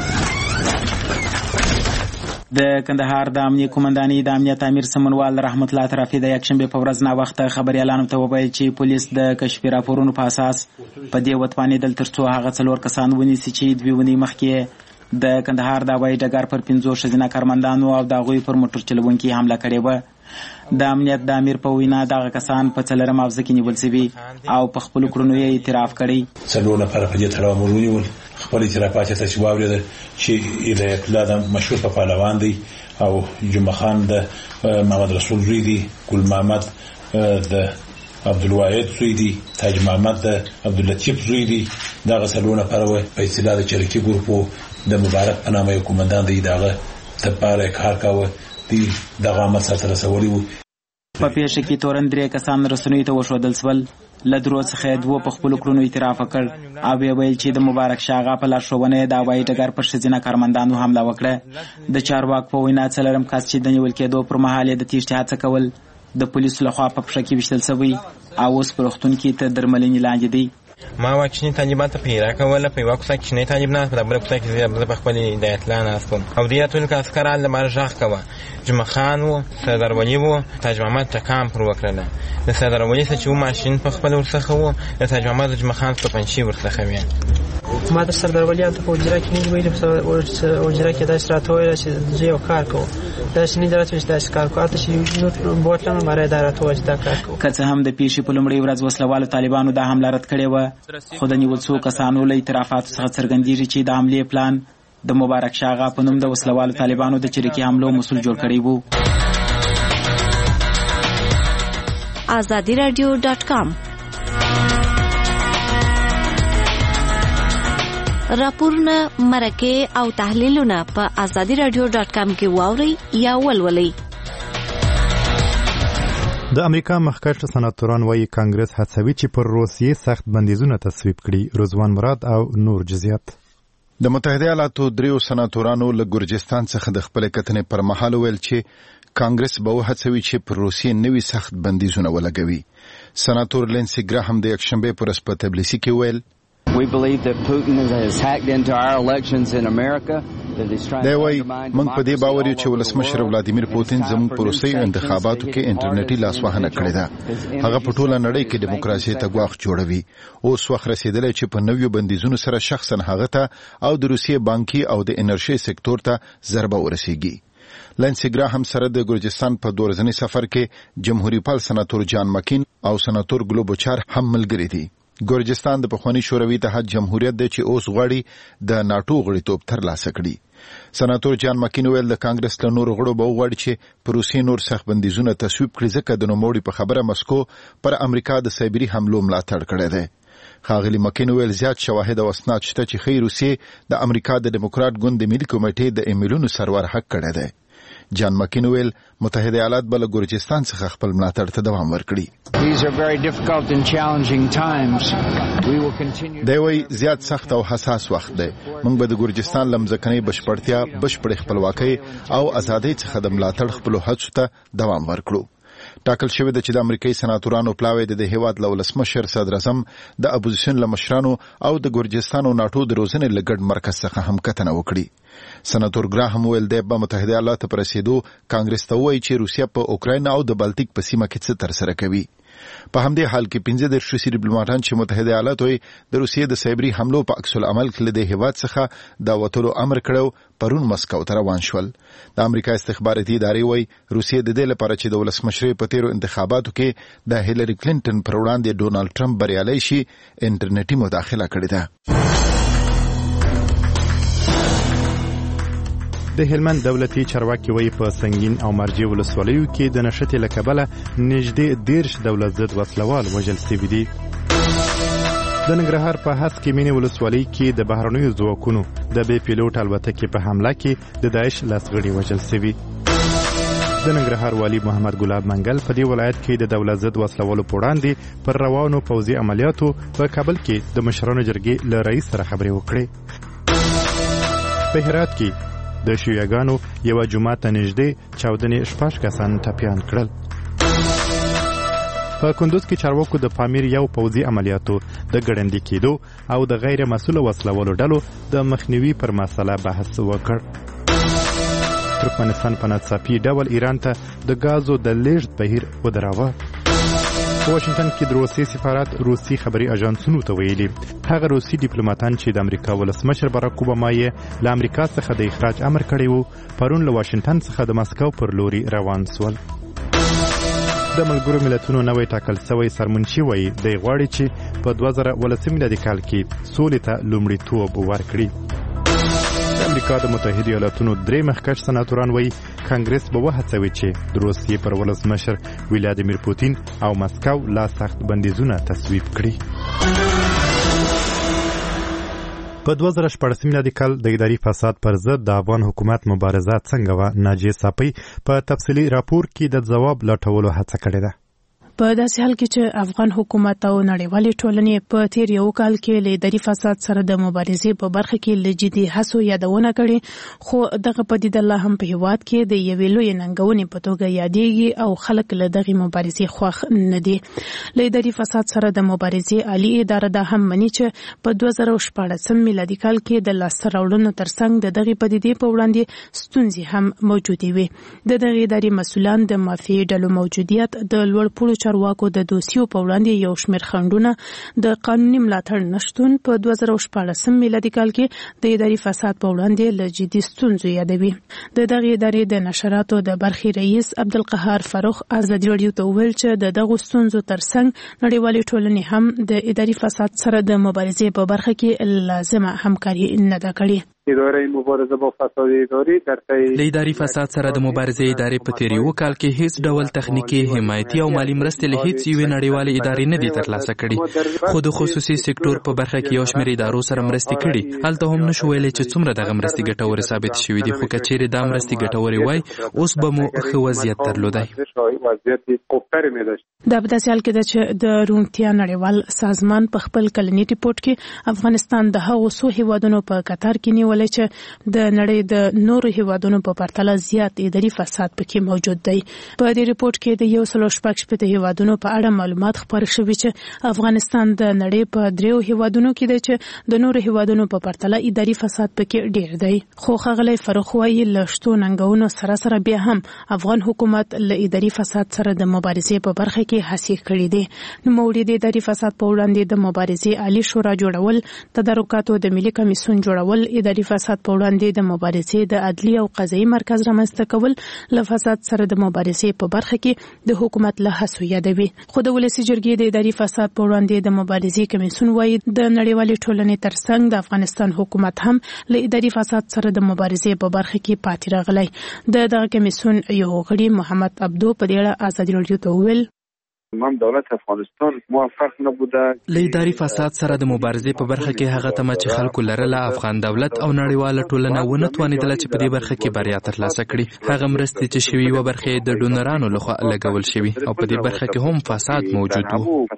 د کندهار د امنیه قومندانۍ د امنیت امیر سمنوال رحمت الله طرفي د یکشنبه په ورځ نا وخت خبريالانو ته وویل چې پولیس د کشفي راپورونو په اساس په دې وتوانېدل ترڅو هغه څلور کسان ونیسي چې دوی ونی مخکې د کندهار د هوایي ډګر پر پنځو ښځینه کارمندانو او د هغوی پر موټر چلوونکي حمله کړې وه. د امنیت د امیر په وینا دغه کسان په څلورم حوزه کې نیول شوي او په خپلو کړنو یې اعتراف کړی. څلور نفره په دې تړاو موږ ونیول. خپل اعترافات یې چې واورېدل چې ایله پلا د مشهور په پهلوان دی او جمعه خان د محمد رسول زوی دی، ګل محمد د عبدالواحد زوی دی، تاج محمد د عبداللطیف زوی دی. دغه څلور نفره وه په اصطلاح د چریکي ګروپو د مبارک په نامه یو قومندان دی دغه دپاره کار کاوه. دی دغه عمل سرته رسولی وو. په پیښه کې تورن درې کسان رسنیو ته وښودل سول. له درو څخه یې دوه په خپلو کړنو اعتراف وکړ او ویې ویل چې د مبارک شاه اغا په لارښوونه یې د هوایي ډګر پر ښځینه کارمندانو حمله وکړه. د چارواکو په وینا څلورم کس چې د نیول کېدو پر مهال یې د تیښتې هڅه کول د پولیسو لخوا په پښه کې ویشتل شوی او اوس په روغتون کې تر درملنې لاندې دی. ما واکشنی طالبان ته پیرا کوله په واکسا کې نه طالب نه په بل کوڅه کې زه په خپل هدایت لانه اسکم او دې ټول کا اسکرال د مارجاخ کوا جمعه خان وو سردار ولی وو تاج محمد تکام پر وکړه. د سردار ولی څخه چې ماشين په خپل ورڅخه وو د تاج محمد جمعه خان په پنځشي ورڅخه وی. ما د سردار ولی ته په وجره کې نه ویل په وجره کې د شرات ویل چې زه یو کار کوم دا شنی درته چې د کار کوه چې نو بوتلم ماره دارته وځ دا کار کوم. که څه هم د پیښې په لومړۍ ورځ وسلوالو طالبانو د حمله رد کړې و، خو د نیول څو کسانو له اعترافاتو څخه څرګندېږي چې د حملې پلان د مبارک شاه اغا په نوم د وسلوالو طالبانو د چریکي حملو مسؤل جوړ کړی وو. آزادی رادیو ډاټ کام راپورونه، مرکې او تحلیلونه په آزادی رادیو ډاټ کام کې واورئ یا ولولئ. د امریکا مخکښ سناتوران وايي کانګرس هڅوي چې پر روسیې سخت بندیزونه تصویب کړي. رضوان مراد او نور جزئیات. د متحده ایالاتو دریو سناتورانو له ګرجستان څخه د خپل کتنې پر مهال ویل چې کانګرس به هڅوي چې پر روسیې نوي سخت بندیزونه ولګوي. سناتور لینسی ګراهم د یکشنبه پر ورځ په تبلیسي کې ویل We believe that Putin has hacked into our elections in America. دا وایي موږ په دې باور یو چې ولسمشر ولادیمیر پوتین زموږ په روسیې انتخاباتو کې انټرنیټي لاسوهنه کړې ده. هغه په ټوله نړۍ کې دیموکراسي ته ګواښ جوړوي. اوس وخت رسیدلی چې په نویو بندیزونو سره شخصا هغه ته او د روسیې بانکي او د انرژي سکتور ته ضربه ورسیږي. لینسی ګراهم سره د ګرجستان په دوه ورځني سفر کې جمهوریت پال سناتور جان مکین او سناتور ګلوبوچار هم ملګري دي. ګرجستان د پخوانی شوروي اتحاد جمهوریت دی چې اوس غواړي د ناتو غړیتوب ترلاسه کړي. سناتور جان مکین ویل د کانګرس له نورو غړو به وغواړي چې په روسیې نور سخت بندیزونه تصویب کړي ځکه د نوموړي په خبره مسکو پر امریکا د سایبري حملو ملاتړ کړی دی. ښاغلي مکین ویل زیات شواهد او اسناد شته چې ښیي روسیې د امریکا د ډیموکرات ګوند د ملي کمیټې د ایمیلونو سرور حق کړی دی. جان مکین ویل متحده ایالات بل ګورجستان څخه خپل ملاتړ ته دوام ورکړي. These are very difficult and challenging times. We will continue. دا وی زیات سخت او حساس وخت دی. موږ به د ګورجستان لمځکنۍ بشپړتیا، بشپړ خپلواکۍ او ازادۍ څخه د ملاتړ خپل هڅو ته دوام ورکړو. ټاکل شوی د چې د امریکایي سناتورانو پلاوی د هیواد له ولسمشر صدر اعظم د اپوزیشن له مشرانو او د ګورجستان او ناټو د روزنې له ګډ مرکز څخه هم کتنه وکړي. سناتور ګراهم ویل د متحده ایالاتو پر رسیدو کانګرس ته وایي چې روسیا په اوکراین او د بالټیک په سیمه کې څه ترسره کوي. په همدې حال کې پنځه دېرش روسي ډیپلوماټان چې متحده ایالات وایي د روسیې د سایبري حملو په عکس العمل کې د هیواد څخه د وټولو امر کړو پرون مسکو ته روان شول. د امریکا استخباراتي ادارې وایي روسیې د دې لپاره چې د ولسمشرۍ په تیرو انتخاباتو کې د هیلری کلینټن پر وړاندې ډونالډ ټرمپ بریالی شي انټرنیټي مداخله کړې ده. د هلمند دولتي چارواکي وایي په سنگین او مرجې ولسوالیو کې د نښتې له کبله نږدې دیرش دولت ضد وسلوال وژل سوي دي. د ننګرهار په هسکې مینې ولسوالۍ کې د بهرنیو ځواکونو د بې پیلوټ الوتکې په حمله کې د داعش لاسغړي وژل سوي. د ننګرهار والي محمد ګلاب منګل په دې ولایت کې د دولت ضد وسلوالو په وړاندې پر روانو پوځي عملیاتو په کابل کې د مشرانو جرګې له رئیس سره خبرې وکړې. په هرات کې د شیعاګانو یو جماعت ته نږدې چاودنې شپږ کسان ټپیان کړل. په کندوز کې چارواکو د پامیر یو پوځي عملیاتو د ګړندي کېدو او د غیر مسؤل وسلوالو ډلو د مخنیوي پر مسله بحث وکړ. ترکمنستان په ناڅاپي ډول ایران ته د غازو د لیږد بهیر ودراوه. په واشنگټن کې د روسي سفارت روسي خبري اژانسونو ته ویلي هغه روسي ډیپلوماټان چې د امریکا ولسمشر باراک اوباما یې له امریکا څخه د اخراج امر کړی وو پرون له واشنگټن څخه د مسکو پر لوري روان سول. د ملګرو ملتونو نوې ټاکل شوی سرمنشي وایي دی غواړي چې په دوه زره ولسم میلادي کال کې سولې ته لومړیتوب ورکړي. د امریکا د متحده ایالاتونو درې مخکښ سناتوران وایي کانګرس به وهڅوي چې د روسیې پر ولسمشر ولادیمیر پوتین او مسکو لا سخت بندیزونه تصویب کړي. په دوه زره شپاړسم میلادي کال د اداري فساد پر ضد د افغان حکومت مبارزه څنګه وه؟ ناجیه صافی په تفصیلي راپور کې د ځواب لټولو هڅه کړې ده. په داسې حال کې چې افغان حکومت او نړیوالې ټولنې په تیر یو کال کې له اداري فساد سره د مبارزې په برخه کې له جدي هڅو یادونه کړې، خو دغه پدیده لا هم په هیواد کې د یوې لویې ننګونې په توګه یادېږي او خلک له دغې مبارزې خوښ نه دي. له اداري فساد سره د مبارزې عالي اداره دا هم مني چې په دوه زره شپاړسم میلادي کال کې د لاسته راوړنو ترڅنګ د دغې پدیدې په وړاندې ستونزې هم موجودې وي. د دغې ادارې مسؤلان د مافیایي ډلو موجودیت، د لوړ پوړو چارواکو د دوسیو په وړاندې یو شمېر خنډونه، د قانوني ملاتړ نشتون په دوه زره شپاړسم میلادي کال کې د اداري فساد په وړاندې له جدي ستونزو یادوي. د دغې ادارې د نشراتو د برخې رئیس عبدالقهار فاروق ازادي راډیو ته وویل چې د دغو ستونزو ترڅنګ نړیوالې ټولنې هم د اداري فساد سره د مبارزې په برخه کې لازمه همکاري نه ده کړې. اداره مبارزه با فساد اداری در طی د اداري فساد سره د مبارزې ادارې په تیر یو کال کې هیڅ ډول تخنیکی، حمایتي او مالی مرستې له هیڅ یوې نړیوالې ادارې نه دي ترلاسه کړي، خو د خصوصي سکتور په برخه کې یو شمېر ادارو سره مرستې کړي. هلته هم نشو ویلی چې څومره دغه مرستې ګټورې ثابت شوي دي، خو که چیرې دا مرستې ګټورې وای اوس به مو ښه وضعیت درلودی. دا په داسې حال کې ده چې د روغتیا نړیوال سازمان په خپل کلني ریپورت کې افغانستان د هغو څو هیوادونو په قطار کې نیولې چې د نړۍ د نورو هیوادونو په پرتله زیات اداري فساد پکې موجود دی. په دې ریپورت کې د یو سل شپږ شپېته هیوادونو په اړه معلومات خپاره شوي چې افغانستان د نړۍ په دریو هیوادونو کې دی چې د نورو هیوادونو په پرتله اداري فساد پکې ډیر دی. خو ښاغلی فاروق وایي له شتو ننګونو سره سره بیا هم افغان حکومت له اداري فساد سره د مبارزې په برخه کې هڅې کړې دي. نوموړي د اداري فساد په وړاندې د مبارزې عالي شورا جوړول، تدارکاتو د ملي کمیسیون جوړول، اداري فساد په وړاندې د مبارزې د عدلي او قضایي مرکز رامنځته کول له فساد سره د مبارزې په برخه کې د حکومت له هڅو یادوي. خو د ولسي جرګې د اداري فساد په وړاندې د مبارزې کمیسیون وایي د نړیوالې ټولنې ترڅنګ د افغانستان حکومت هم له اداري فساد سره د مبارزې په برخه کې پاتې راغلی. د دغه کمیسیون یو غړي محمد عبدو په دې اړه ازادي راډیو ته وویل امام دولت افغانستان موفق نبوده. له اداري فساد سره د مبارزې په برخه کې هغه تمه چې خلکو لرله افغان دولت او نړیواله ټولنه ونه توانېدله چې په دې برخه کې بریا ترلاسه کړي. هغه مرستې چې شوي یوه برخه یې د ډونرانو لخوا لګول شوي او په دې برخه کې هم فساد موجود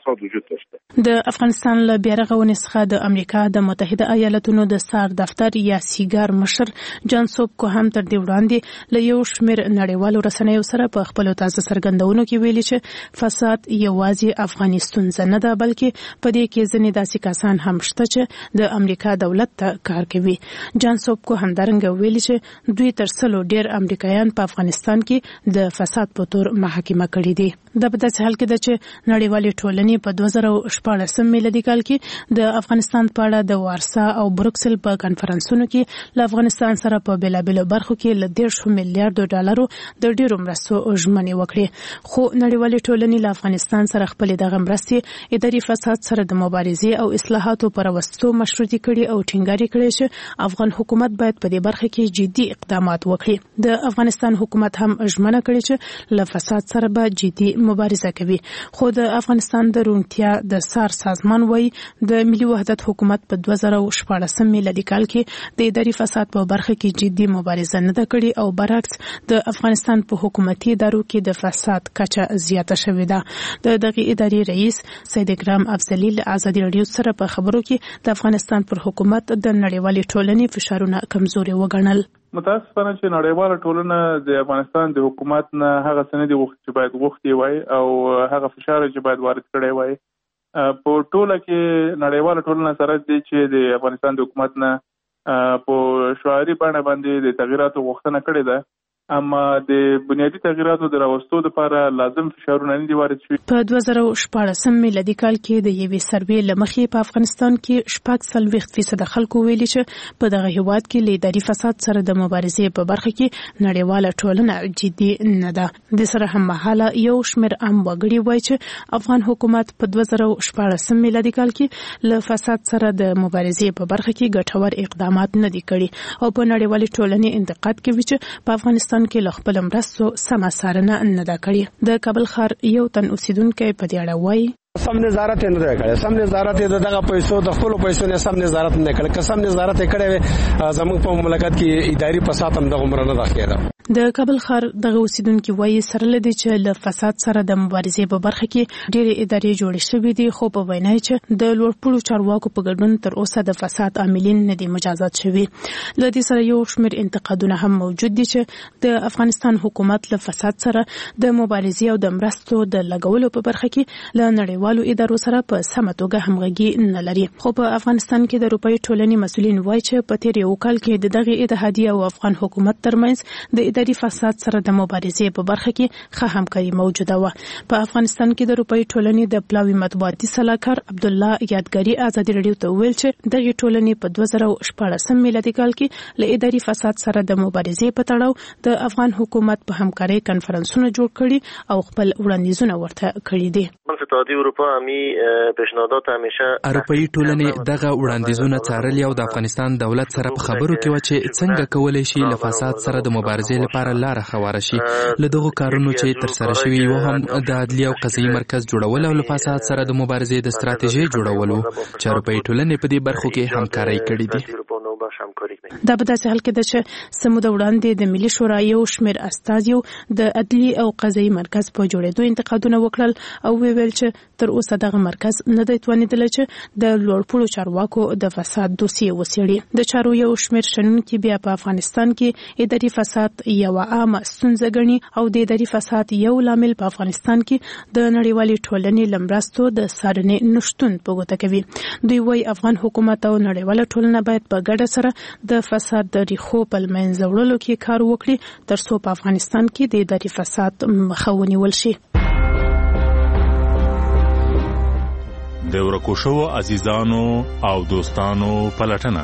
و. د افغانستان له بیارغونې څخه د امریکا د متحده ایالتونو د سار دفتر یا سیګار مشر جان سوب کو هم تر دې وړاندې له یو شمېر نړیوالو رسنیو سره په خپلو تازه څرګندونو کې ویلي چې فساد یوازې افغاني ستونزه نه ده بلکې په دې کې ځینې داسې کسان هم شته چې د امریکا دولت ته کار کوي. جان سوب کو همدارنګه ویلي چې دوی تر سلو ډېر امریکایان په افغانستان کې د فساد په تور محاکمه کړي دي. دا په داسې حال کې ده چې نړیوالې ټولنې په دوه زره شپاړسم میلادي کال کې د افغانستان په اړه د وارسا او بروکسل په کنفرانسونو کې له افغانستان سره په بېلابېلو برخو کې له دېرش میلیارډو ډالرو د ډېرو مرستو ژمنې وکړې. خو نړیوالې ټولنې له افغانستان سره خپل دغه مرستې اداري فساد سره د مبارزې او اصلاحاتو پر وسیلو مشروطي کړي او ټینګاري کړي چې افغان حکومت باید په دې برخه کې جدي اقدامات وکړي. د افغانستان حکومت هم ژمنه کړې چې له فساد سره به جدي مبارزه کوي. خو د افغانستان د روڼتیا د سار سازمان وایي د ملي وحدت حکومت په دوه زره شپاړسم میلادي کال کې د اداري فساد په برخه کې جدي مبارزه نه ده کړې او برعکس د افغانستان په حکومتي ادارو کې د فساد کچه زیاته شوې ده. د دغه ادارې رئیس سید اکرام افضلي له ازادي رادیو سره په خبرو کې د افغانستان پر حکومت د نړیوالې ټولنې فشارونه کمزوري وګڼل. متاسفانه چې نړیواله ټولنه د افغانستان د حکومت نه هغه څه نه دي غوښتي چې باید غوښتي وای او هغه فشار چې باید وارد کړی وای. په ټوله کې نړیواله ټولنه سره دی چې د افغانستان د حکومت نه په شعاري بڼه باندې د تغییراتو غوښتنه کړې ده، اما د بنیادی تغییراتو د راوستو لپاره لازم فشارونه نه دي وارد شوي. په دوه زره شپاړسم میلادي کال کې د یوې سروې له مخې په افغانستان کې شپږ څلوېښت فیصده خلکو ویلي چې په دغه هیواد کې له اداري فساد سره د مبارزې په برخه کې نړیواله ټولنه جدي نه ده. د سره هممهاله یو شمېر عام وګړي وایي چې افغان حکومت په دوه زره شپاړسم میلادي کال کې له فساد سره د مبارزې په برخه کې ګټور اقدامات نه دي کړي او په نړیوالې ټولنې انتقاد کوي چې په افغانستان کې له خپل مرستو سمه څارنه نه ده کړې. د کابل ښار یو تن اوسیدونکی په دې اړه وایي سم نظارت نه دی کړی. سم نظارت د دغه پیسو د خپل پیسو نه سم نظارت نه کړی. که سم نظارت کړی زموږ په مملکت کې اداري فساد هم د عمر نه داخله. د کابل ښار دغه اوسیدونکو وایي سره لدی چې له فساد سره د مبارزې په برخه کې ډېرې ادارې جوړې شوې دي، خو په وینا چې د لوړپوړو چارواکو په ګډون تر اوسه د فساد عاملین نه دي مجازات شوي. له دې سره یو شمېر انتقادونه هم موجود دي چې د افغانستان حکومت له فساد سره د مبارزې او د مرستو د لګولو په برخه کې له نړیوالو ادارو سره په سمه توګه همغږي نه لري. خو په افغانستان کې د اروپایي ټولنې مسؤلین وایي چې په تیر یو کال کې د دغه اتحادیه او افغان حکومت ترمنځ د اداري فساد سره د مبارزې په برخه کې ښه همکاري موجوده وه. په افغانستان کې د اروپایي ټولنې د پلاوي مطبوعاتي سلاکار عبدالله یادګاري ازادي رادیو ته ویل چې دغه ټولنې په دوه زره شپاړسم میلادي کال کې له اداري فساد سره د مبارزې په تړاو د افغان حکومت په همکارۍ کنفرانسونه جوړ کړي او خپل وړاندیزونه ورته کړي دي. اروپایي ټولنې دغه وړاندیزونه څارلي او د افغانستان دولت سره په خبرو کې و چې څنګه کولای شي له فساد سره د مبارزې لپاره لاره خواره شي. له دغو کارونو چې ترسره شوي یو هم د عدلي او قضایي مرکز جوړول او له فساد سره د مبارزې د ستراتیژۍ جوړول چې اروپایي ټولنې په دې برخو کې همکاري کړې دي. دا په داسې حال کې ده چې سموده وړاندې د ملي شورا یو شمېر استازیو د عدلي او قضایي مرکز په جوړېدو انتقادونه وکړل او ویل چې تر اوسه دغه مرکز نه دی توانېدلی چې د لوړپوړو چارواکو د فساد دوسیې وڅېړي. د چارو یو شمېر شنونکي بیا په افغانستان کې اداري فساد یوه عامه ستونزه ګڼي او د اداري فساد یو لامل په افغانستان کې د نړیوالې ټولنې له مرستو د څارنې نشتون په ګوته کوي. دوی وایي افغان حکومت او نړیواله ټولنه باید په ګډه سره د فساد د ریښو په له منځه وړلو کې کار وکړي تر څو په افغانستان کې د اداري فساد مخه ونیول شي. د ورکو شوو عزیزانو او دوستانو پلټنه.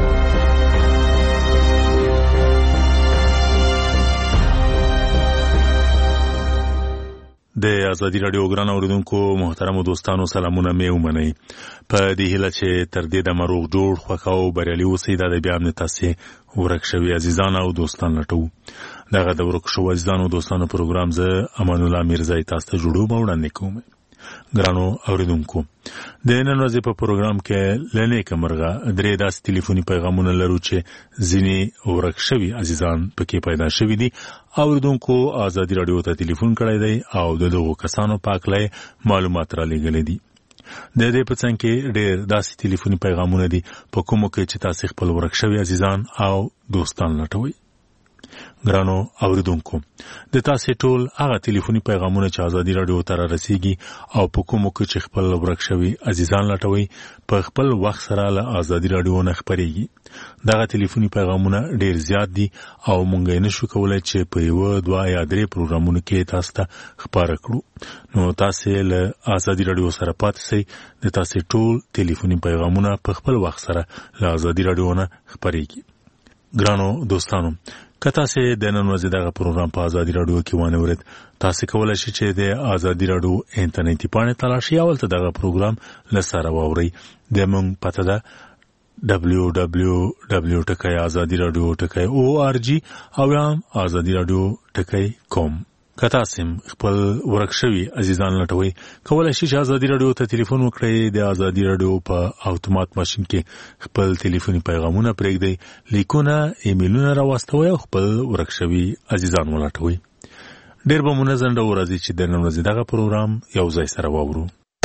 د ازادي رادیو ګران اوریدونکو محترمو دوستانو سلامونه مې ومنئ. په دې هیله چې تر دې د مروغ جوړ خوښ او بریالي اوسئ. دا د بیا هم تاسې ورک شوي عزیزان او دوستان لټوو. دغه د ورک شوو عزیزانو او دوستانو پروګرام زه امان الله میرزای تاسو ته جوړوم او وړاندې کوم. ګرانو اوریدونکو د نن ورځې په پروګرام کې لنې کمرغه درې داسې ټلیفوني پیغامونه لرو چې ځینې ورک شوي عزیزان پکې پیدا شوي دي. اوریدونکو آزادي رادیو ته ټلیفون کړی دی او د دغو کسانو پاکلای معلومات را لېږلي دي. د دې په څنګ کې ډېر داسې ټلیفوني پیغامونه دي په کومو کې چې تاسو خپل ورک شوي عزیزان او دوستان لټوي. ګرانو اوریدونکو د تاسو ټول هغه ټلیفوني پیغامونه چې آزادي رادیو ته رسیږي او په کومو کې چې خپل ورک شوي عزیزان لټوي په خپل وخت سره له آزادي رادیو نه خبريږي. دغه ټلیفوني پیغامونه ډېر زیات دي او مونږ یې نشو کولای چې په یو دوه یا درې پروګرامونو کې تاسو ته خبره کړو. نو تاسو له آزادي رادیو سره پاتې سئ. د تاسو ټول ټلیفوني پیغامونه په خپل وخت سره له آزادي رادیو نه خبريږي. ګرانو دوستانو که تاسو د نن ورځې دغه پروګرام په آزادي رادیو کې وانه ورید تاسو کولای شئ چې د آزادي رادیو انټرنیټي پاڼې ته لاړ شئ او ته دغه پروګرام له سره واورئ. د مونږ پته ده دبلیو دبلیو دبلیو ټکی آزادي رادیو ټکی او آر جی او هم آزادي رادیو ټکی کوم. که تاسو خپل ورک شوي عزیزان لټوي کولای شئ چې آزادي رادیو ته ټلیفون وکړئ. د آزادي رادیو په اتومات ماشین کې خپل ټلیفوني پیغامونه پرېږدئ، لیکونه ایمیلونه راواستوئ او خپل ورک شوي عزیزان ولټوئ. ډېر به مو نظر راځي چې د نن ورځې دغه پروګرام یو ځای سره واورو.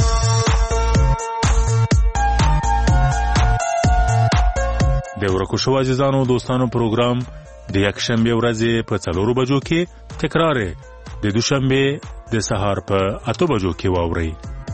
د ورکو شوو عزیزانو دوستانو پروګرام د یکشنبه ورځې په څلورو بجو کې تکرار د دوشنبه د سهار په اته بجو کې واورئ.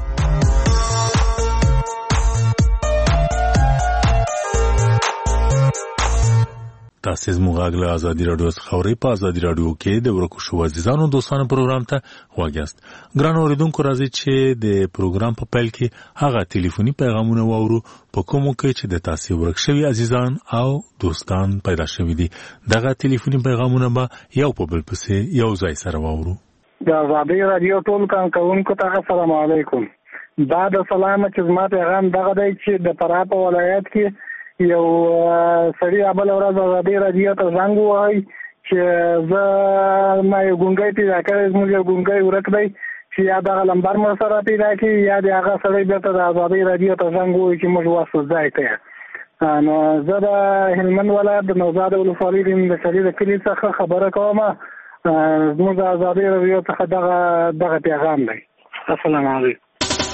تاسو زموږ غږ له آزادي رادیو څخه اورئ. په آزادي رادیو کې د ورکو شوو عزیزانو دوستانو پروګرام ته غوږ یاست. ګران اوریدونکو راځئ چې د پروګرام په پیل کې هغه ټلیفوني پیغامونه واورو په کومو کې چې د تاسو ورک شوي عزیزان او دوستان پیدا شوي دي. دغه ټلیفوني پیغامونه به یو په بل پسې یو ځای سره واورو. د آزادي رادیو ټول کارکونکو ته السلام علیکم. دا د سلام چې زما پیغام دغه دی چې د فراه په ولایت کې یو سړی ابل ورځ آزادي رادیو ته زنګ ووهی چې زه ما یو ګونګی پیدا کړی، زموږ یو ګونګی ورک دی چې یا دغه لمبر مو سره پیدا کړي یا د هغه سړی بیرته د آزادي رادیو ته زنګ ووهي چې موږ واسو ځای ته. نو زه د هلمند ولایت د نوزاد ولسوالۍ د مشري د کلي څخه خبره کوم. زموږ د آزادي رادیو څخه دغه دغه پیغام دی. السلام علیکم.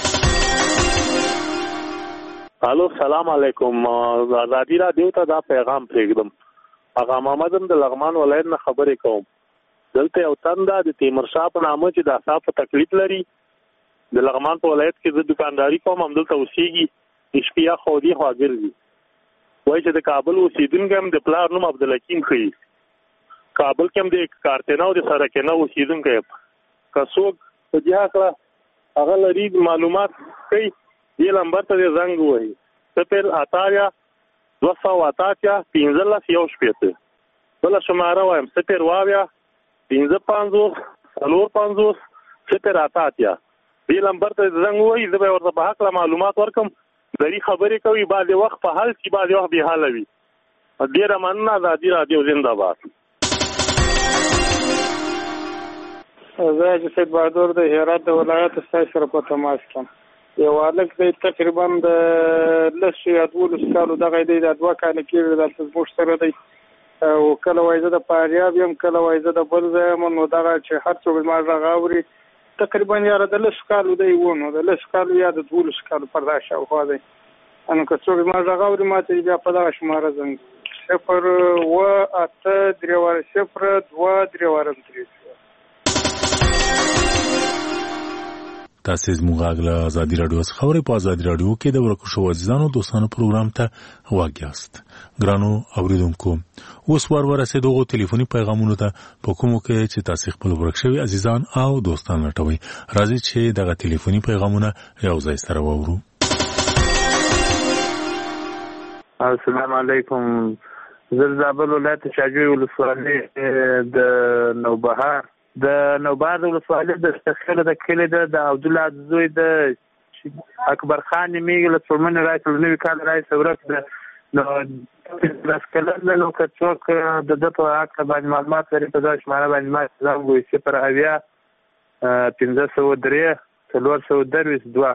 الو سلام علیکم. آزادي رادیو ته دا پیغام پرېږدم. هغه محمد هم د لغمان ولایت نه خبرې کوم. دلته یو تنده د تیمورشاه په نامه چې د اعصاب په تکلیف لري د لغمان په ولایت کې زه دکانداري کوم، همدلته اوسېږي. د شپې یا خودي خوا ګرځي. وایي چې د کابل اوسېدونکی هم د پلار نوم عبدالحکیم ښیي. کابل کې هم د کارتنا او د سرکینه اوسېدونکی یم. که څوک په دې هکله هغه لري معلومات کوي دې لمبر ته دې زنګ ووهي. صفر اتاریا دوه سوه اتاتیا پنځلس یو شپېته. بله شماره وایم صفر واویا پنځه پنځوس څلور پنځوس صفر اتاتیا. دې لمبر ته دې زنګ ووهي. زه به ورته په هکله معلومات ورکړم. دري خبرې کوي، بعضې وخت په حل شي، بعضې وخت بې حاله وي. ډېره مننه. آزادي رادیو زنده باد. زه حاجي سید بهادر د هرات د ولایت ستاسو سره په تماس کې یو هلک دی تقریبا د لس یا دولس کالو دغه دی د دوه کاله کېږي دلته زموږ سره دی او کله وایي زه د فاریاب یم کله وایي زه د بل ځای یم. نو دغه چې هر څوک زما غږ اوري تقریبا یاره د لس کالو دی و نو د لس کالو یا د دولس کالو پر دا شاوخوا دی. نو که څوک زما غږ اوري ما ته بیا په دغه شماره زنګ صفر اوه اته درې وارې صفر دوه درې وارم درې. تاسو زموږ غږ له آزادي رادیو څخه اورئ. په آزادي رادیو کې د ورکو شوو عزیزانو دوستانو پروګرام ته غوږ یاست. ګرانو اوریدونکو اوس ور ورسېدو هغو ټلیفوني پیغامونو ته په کومو کې چې تاسو خپل ورک شوي عزیزان او دوستان لټوئ. راځئ چې دغه ټلیفوني پیغامونه یو ځای سره واورو. السلام علیکم. زه د زابل ولایت شاجوی ولسوالۍ د نوبهار د نوبهار د ولسوالۍ د استخیله د کلي ده د عبدالله زوی د اکبر خان نومیږي. له څوړمنې راهیسې له نوي کال راهیسې ورک ده. نو لس کلن دی. نو که څوک د ده په هکله باندې معلومات لري په دغه شماره باندې ما زنګ ووهي صفر اویا پنځه سوه درې څلور سوه درویشت دوه.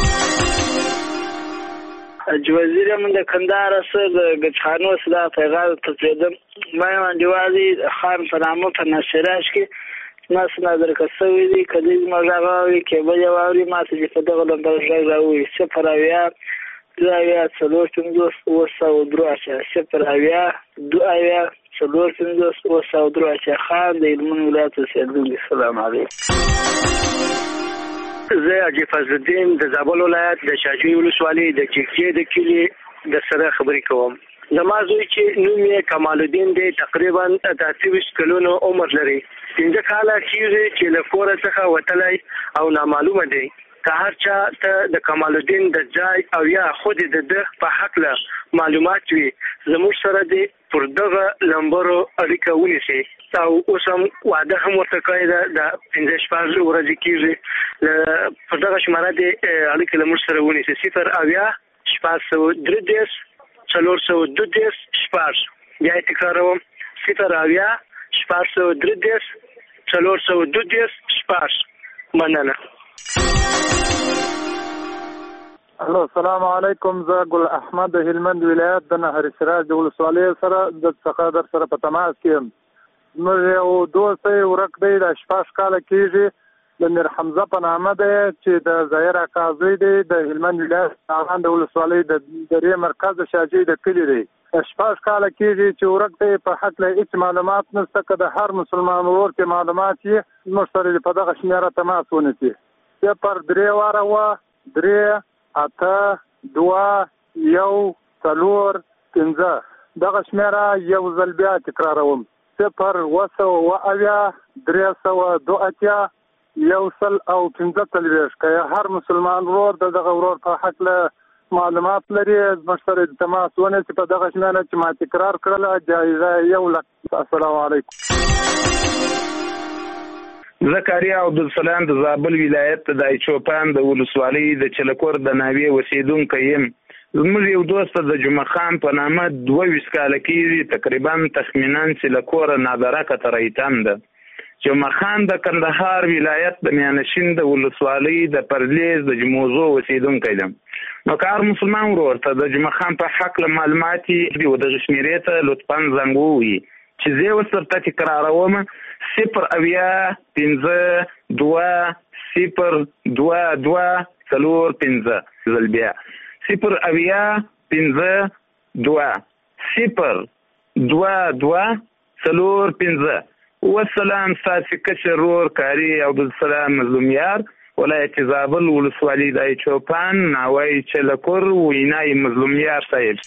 حاج وزیر یم د کندهار څخه د ګچخانو څخه پیغام ترسیدم. ما یو انډیوالي خان په نامه په نصراش کې ناس نظر کسوي دي کله ما غواړي کې به یواري ما ته په دغه لمبر راوي صفر اویا دوه اویا څلور پنځوس اوه سوه درې اتیا صفر اویا دوه اویا څلور پنځوس اوه سوه درې اتیا خان د هلمند ولایت اوسېدونکی. السلام علیکم. زه حاجي فضل الدین د زابل ولایت د شاجوی ولسوالۍ د چیکچې د کلي د سره خبرې کوم. زما زوی چې نوم یې کمال الدین دی، تقریبا اته ویشت کلونو عمر لري. پنځه کاله کېږي چې له کوره څخه وتلی او نامعلومه دی. که هر چا ته د کمال الدین د ځای او یا خود د ده په هکله معلومات وي زموږ سره دې پر دغه لمبرو اړیکه ونیسي. او اوس هم وعده هم ورته کړې ده د پنځه شپږ ورځې کېږي پر دغه شماره دې اړیکه له موږ سره ونیسي. صفر اویا شپږ سوه درې دېرش څلور سوه دوه دېرش شپږ. بیا یې تکراروم صفر اویا شپږ سوه درې دېرش څلور سوه دوه دېرش شپږ. مننه. الو السلام علیکم. زه ګل احمد د هلمند ولایت د نهر سراج د ولسوالۍ سره د څخه در سره په تماس کې یم. زموږ یو دوست یې ورک دی د شپږ کاله کېږي د میر حمزه په نامه دی چې د ظاهر اکا زوی دی د هلمند ولایت ناغان د ولسوالۍ د درې مرکز د شاجوی د کلي دی. شپږ کاله کېږي چې ورک دی په هکله هېڅ معلومات نشته. که د هر مسلمان ورور کې معلومات یې زموږ سره په دغه شمېره تماس ونیسي. صفر درې واره وه درې اته دوه یو څلور پنځه. دغه شمېره یو ځل بیا تکراروم صفر اوه سوه اوه اویا درې سوه دوه اتیا یو سل او پنځه څلوېښت. که هر مسلمان ورور د دغه ورور په هکله معلومات لري زموږ سره تماس ونیسي په دغه شمېره چې ما تکرار کړله جایزه یو لک. السلام علیکم. زکریا عبدالسلام د زابل ولایت د ایچوپان د ولسوالۍ د چلکور د ناوې اوسېدونکی یم. زموږ یو دوست د جمعه خان په نامه دوه ویشت کاله کېږي تقریبا تخمینا چې له کوره نادرکه ته رایتن ده. جمعه خان د کندهار ولایت د میانشین د ولسوالۍ د پردلیز د جموزو اوسېدونکی ده. نو که هر مسلمان ورور ته د جمعه خان په هکله معلومات وي و دغه شمېرې ته لطفا زنګ ووهي چې زه یې اوس ورته تکراروم صفر اویا پنځه دوه صفر دوه دوه څلور پنځه. ځل بیا صفر اویا پنځه دوه صفر دوه دوه څلور پنځه. والسلام ستاسې کشر ورور کاري عبدالسلام مظلومیار ولایت زابل ولسوالۍ د ایچوپان ناوی چلکور وینای مظلومیار صاحب.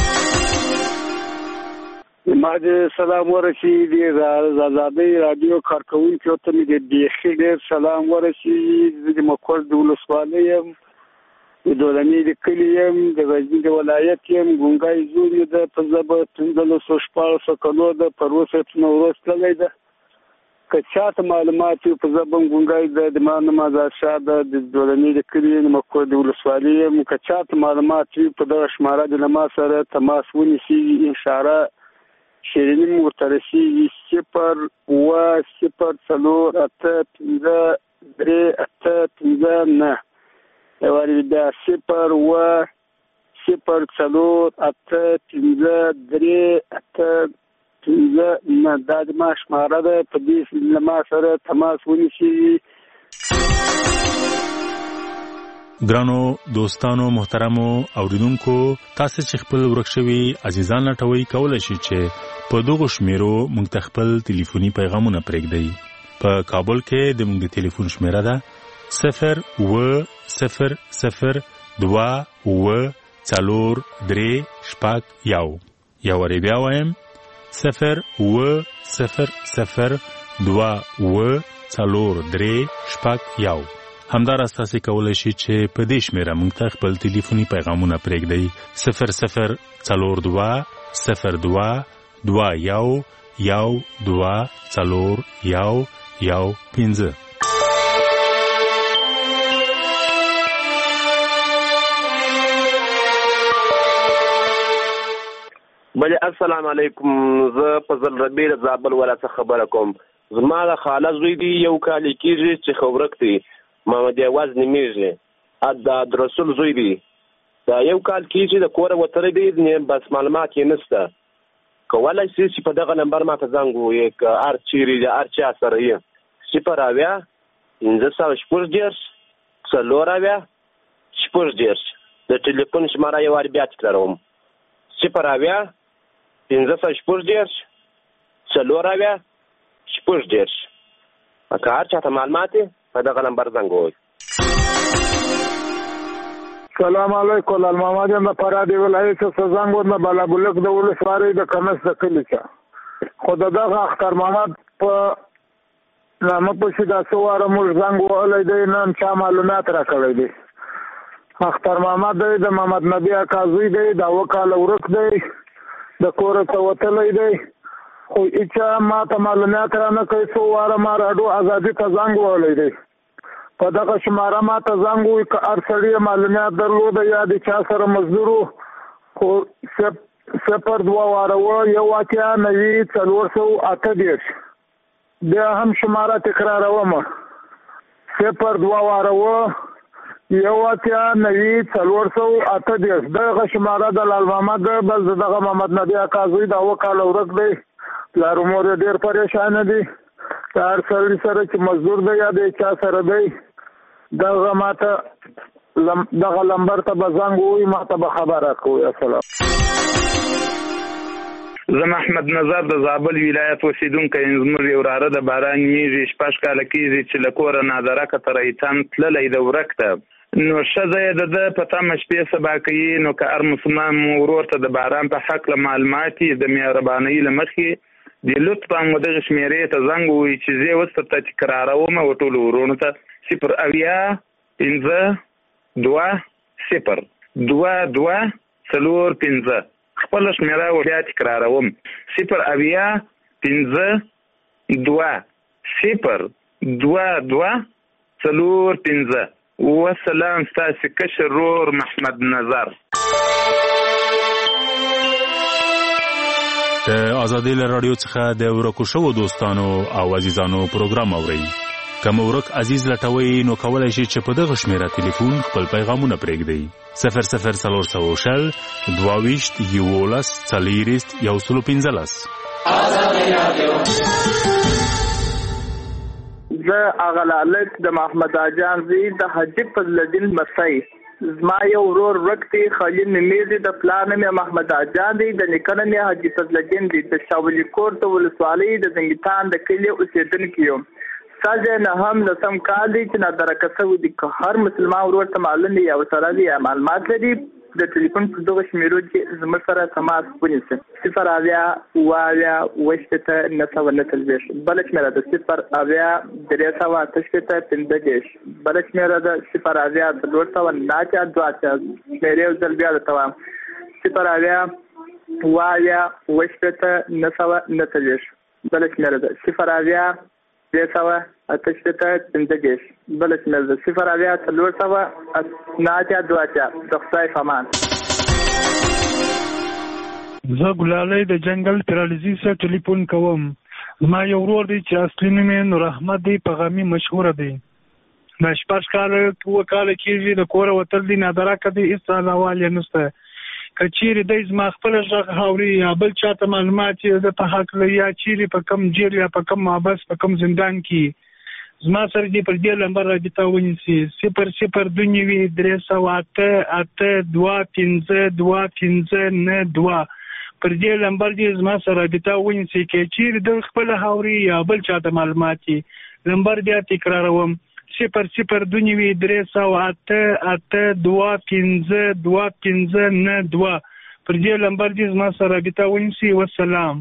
ما دې سلام ورسېږي د آزادۍ راډیو کارکوونکو ته مې د بیخي ډېر سلام ورسېږي. زه د مکوړ د ولسوالۍ یم، د دولمې د کلي یم، د غزني د ولایت یم. ګونګی زوی مې ده په ژبه پنځلسو شپاړسو کلو ده پر اوسه نوروز تللی ده. که چاته معلومات وي په ژبه ګونګی ده د ما نوم ازادشاه ده د دولمې د کلي د مکوړ د ولسوالۍ یم. که چاته معلومات وي په دغه شماره د له ما سره تماس ونیسي اشاره شیریني مو ورته رسېږي صفر اوه صفر څلور اته پنځه درې اته پنځه نه. یوارې بیا صفر اوه صفر څلور اته پنځه درې اته پنځه نه. دا د ما شماره ده په دې له ما سره تماس ونیسي. ګرانو دوستانو محترمو اوریدونکو تاسو چې خپل ورک شوي عزیزان لټوي کولای شئ چې په دغه شمیرو موږ ته خپل ټلیفوني پیغامونه پرېږدئ. په کابل کې د موږ د ټلیفون شمیره ده صفر اوه صفر صفر دوه اوه څلور درې شپږ یو. یو وارې بیا وایم صفر اوه صفر صفر دوه اوه څلور درې شپږ یو. همدارس تاسو کولای شئ چې په دې شمیره موږ ته خپل ټلیفوني پیغامونه پرېږدئ صفر صفر څلور دوه صفر دوه دوه یو یو دوه څلور یو یو پنځه. بله السلام علیکم. زه فضل ربیع زابل ولایت خبره کوم. زما د خاله زوی دی یو کال کېږي چې خو ورک دی. محمد یواز نیمیږي د رسول زوی دی دا یو کال کېږي د کوره وتلی دی بس معلومات یې نشته کولی شي چې په دغه نمبر ماته زنګ ووایي که هر چیرې د هر چا سره یې صفر اویا پنځه سوه شپږ دېرش څلور اویا شپږ دېرش د ټلیفون شماره یو وارې بیا تکراروم صفر اویا پنځه سوه شپږ دېرش څلور اویا شپږ دېرش که هر چاته معلومات یې په دغه نمبر زنګ ووایي. سلام علیکم لال محمد یم د فرادي ولایت څخه زنګ وم بالا بلک د ولسوالۍ د کمس د کلي څخه خو دغه اختر محمد په نامه پسې دا څو واره موږ زنګ وهلی دی نن چا معلومات راکړی دی. اختر محمد دی د محمد نبي اکا زوی دی دا اوه کاله ورک دی د کوره څه وتلی دی خو هېچا ما ته معلومات را نه کوي. څو واره ما راډیو ازادي ته زنګ وهلی دی په دغه شماره ما ته زنګ ووایي که هر سړي معلومات درلوده یا د چا سره مزدور و خو صفر دوه واره وه یو اتیا نوي څلور سوه اته دېرش بیا هم شماره تکراروم صفر دوه واره وه یو اتیا نوي څلور سوه اته دېرش دغه شماره د لال محمد بس دغه محمد نبي اکا زوی د اوه کاله ورک دی پلار مور یې ډېر پریشانه دي د هر سړي سره چې مزدور دی یا د چا سره دی دغه ماته دغه لمبر ته به زنګ ووایي ماته به خبره کوي. السلام. زه محمد نظر د زابل ولایت اوسېدونکی یم. زموږ یو وراره د باران میږي شپږ کاله کېږي چې له کوره نادرکه تر ایتان تللی د ورک ته نو ښځه یې د ده په تمه شپې سبا کوي نو که هر مسلمان ورور ته د باران په هکله معلومات یې د مهربانۍ له مخې د لطفا مو دغه شمېرې ته زنګ ووایي چې زه یې اوس درته تکراروم و ټولو ورونو ته صفر اویا پنځه دوه صفر دوه دوه څلور پنځه خپله شمېره بیا تکراروم صفر اویا پنځه دوه صفر دوه دوه څلور پنځه. وسلام ستاسې کشر ورور محمد نظر. د ازادۍ له راډیو څخه د ورکو شوو دوستانو او عزیزانو پروګرام اورئ. که مو ورک عزیز لټوئ نو کولی شئ چې په دغه شمېره تلیفون خپل پیغامونه پرېږدئ صفر صفر څلور سوه شل دوه ویشت یولس څلېرویشت یو سل پنځلس. زه هغه لالک د محمد اجان زوی د حاجي فضلالدین لمسی. زما یو ورور ورک دی خلیل نومیږي د پلار نوم یې محمد اجان دی د نیکه نوم یې حاجي فضلالدین دی د شاولي کور د ولسوالۍ د زنګیتان د کلي اوسېدونکی یم. سال یې نه هم لسم کال دی چې نادرکه شوی دی. که هر مسلمان ورور ته معلوم دی یا ورسره دی یا معلومات لري د ټلیفون په دغه شمېرو کې زموږ سره تماس ونیسي صفر اویا اوه اویا اوه شپېته نهه سوه نهه څلوېښت. بله شمېره ده صفر اویا درې سوه اته شپېته پنځه دېرش. بله شمېره ده صفر اویا څلور سوه نهه اتیا دوه اتیا. شمېرې یو ځل بیا درته وایم صفر اویا اوه اویا اوه شپېته نهه سوه نهه څلوېښت. بله شمېره ده صفر اویا درې سوه اته شپېته پنځه دېرش. بله شمېره ده صفر اویا څلور سوه نهه اتیا دوه اتیا. د خدای په امان. زه ګلالۍ د جنګل ترالزي سره ټلیفون کوم. زما یو ورور دی چې اصلي نوم یې نور احمد دی په غمي مشهوره دی. دا شپږ کاله اووه کاله کېږي د کوره وتل دی نادرکه دی هېڅ حالوال یې نشته. که چیرې دی زما خپله غږ اوري یا بل چاته معلومات یې د په هکله یا چیرې په کم جیل یا په کم محبس په کم زندان کې زما سره دې پر دې لمبر رابطه ونیسي صفر صفر دوه نوي درې سوه اته اته دوه پنځه دوه پنځه نه دوه پر دې لمبر دې زما سره رابطه ونیسي. که چیرې د خپله اوري یا بل چاته معلومات یې لمبر بیا تکراروم صفر صفر دوه نوي درې سوه اته اته دوه پنځه دوه پنځه نه دوه پر دې لمبر دې زما سره رابطه ونیسي. وسلام.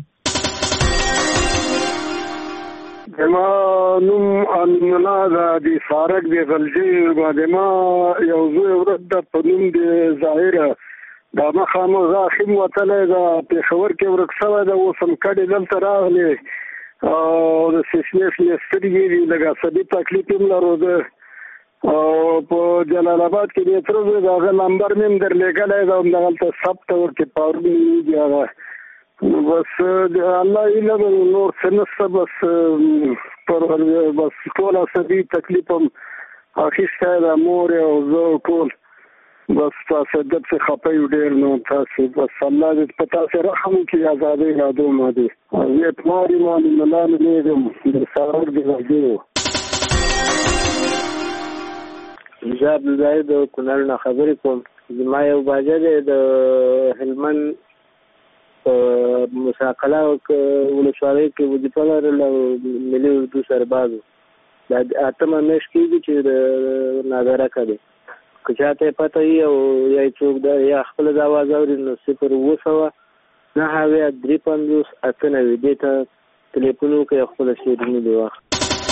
زما نوم امینالله ده د فارق د غلجي باندې ما یو زوی ورک ده په نوم د ظاهره دا مخامخ اخیم وتلی ده پېښور کې ورک شوی ده اوس هم کډې دلته راغلی او د سشمې شمې سترګې دي لږ عصبي تکلیف هم لرو ده او په جلال آباد کې د تره زوی د هغه نمبر مې هم درلېږلی ده همدغلته ثبت ورکې پاورونه دي هغه بس الله علم نور څه نشته بس پر بس ټول عصبي تکلیف هم اخیسته د مور او زه ټول بس تاسو د څه خپې ډېر نو تاسو بس الله دې په تاسو رحم وکړي آزادۍ یادو ماده زه تماري مالي ملان لیدم د سارور دی راځو جاب زاید کونړ نه خبرې کوم ما یو باجه د هلمند مساقله ولسوالۍ کې وظیفه لرله ملي اردو سربازو دا اتمه میاشت کېږي چې د نادرکه دی که چاته یې پته وي او یا څوک دا یا خپله د اواز اوري نو صفر اووه سوه نهه اویا درې پنځوس اته نوي دې ته تلیفون وکړئ خپله شعرونه دې واخلئ.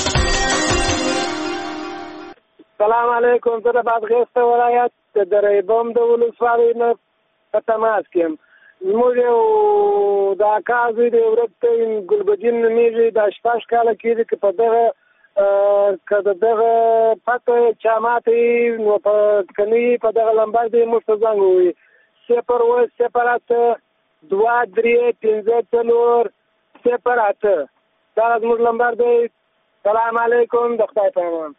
سلام علیکم. زه د بادغیس ولایت د دره بام د ولسوالۍ نه په تماس کې یم. زموږ یو د اکا زوی دی ورک ته ګلبدین نومېږي دا شپږ کاله کېږي که په دغه که د دغه پته چا ماته وي نو په که نه وي په دغه لمبر دی موږ ته زنګ ووایي صفر اووه صفر اته دوه درې پنځه څلور صفر اته دا زموږ لمبر دی. سلام علیکم. د خدای په امان.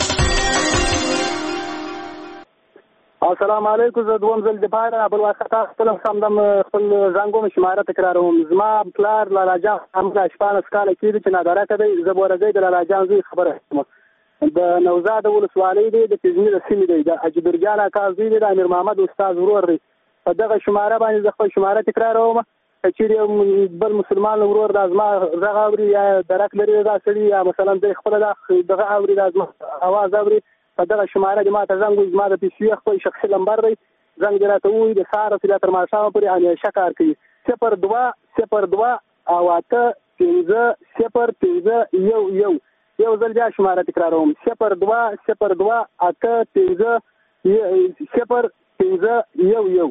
السلام علیکم. زه دوم ځل دپاره ابوالواسطه خپل سمدم خپل زنګوم شماره تکراروم. زما پلار لالا جان همدا شپاړس کاله کېږي چې نادرکه دی. زه به ورځئ د لالا جان زوی خبره کوم. د نوزاد ولسوالۍ دی د پېژني د سیمې دی د اجبرجان اکا زوی دی د امیر محمد استاد ورور دی. په دغه شماره باندې زه خپل شماره تکراروم. که چېرې یو بل مسلمان ورور دا زما غږ اوري یا درک لري دا سړي یا مثلا دی خپله دغه اوري دا زما اواز اوري په دغه شماره دې ما ته زنګ وي. زما د پیسې خپل شخصي لمبر دی. زنګ دې راته ووایي د سهاره چې تر ماښامه پورې همیشه کار کوي. صفر دوه صفر دوه او اته پنځه صفر پنځه یو یو یو ځل بیا شماره تکراروم. صفر دوه صفر دوه اته پنځه صفر پنځه یو یو.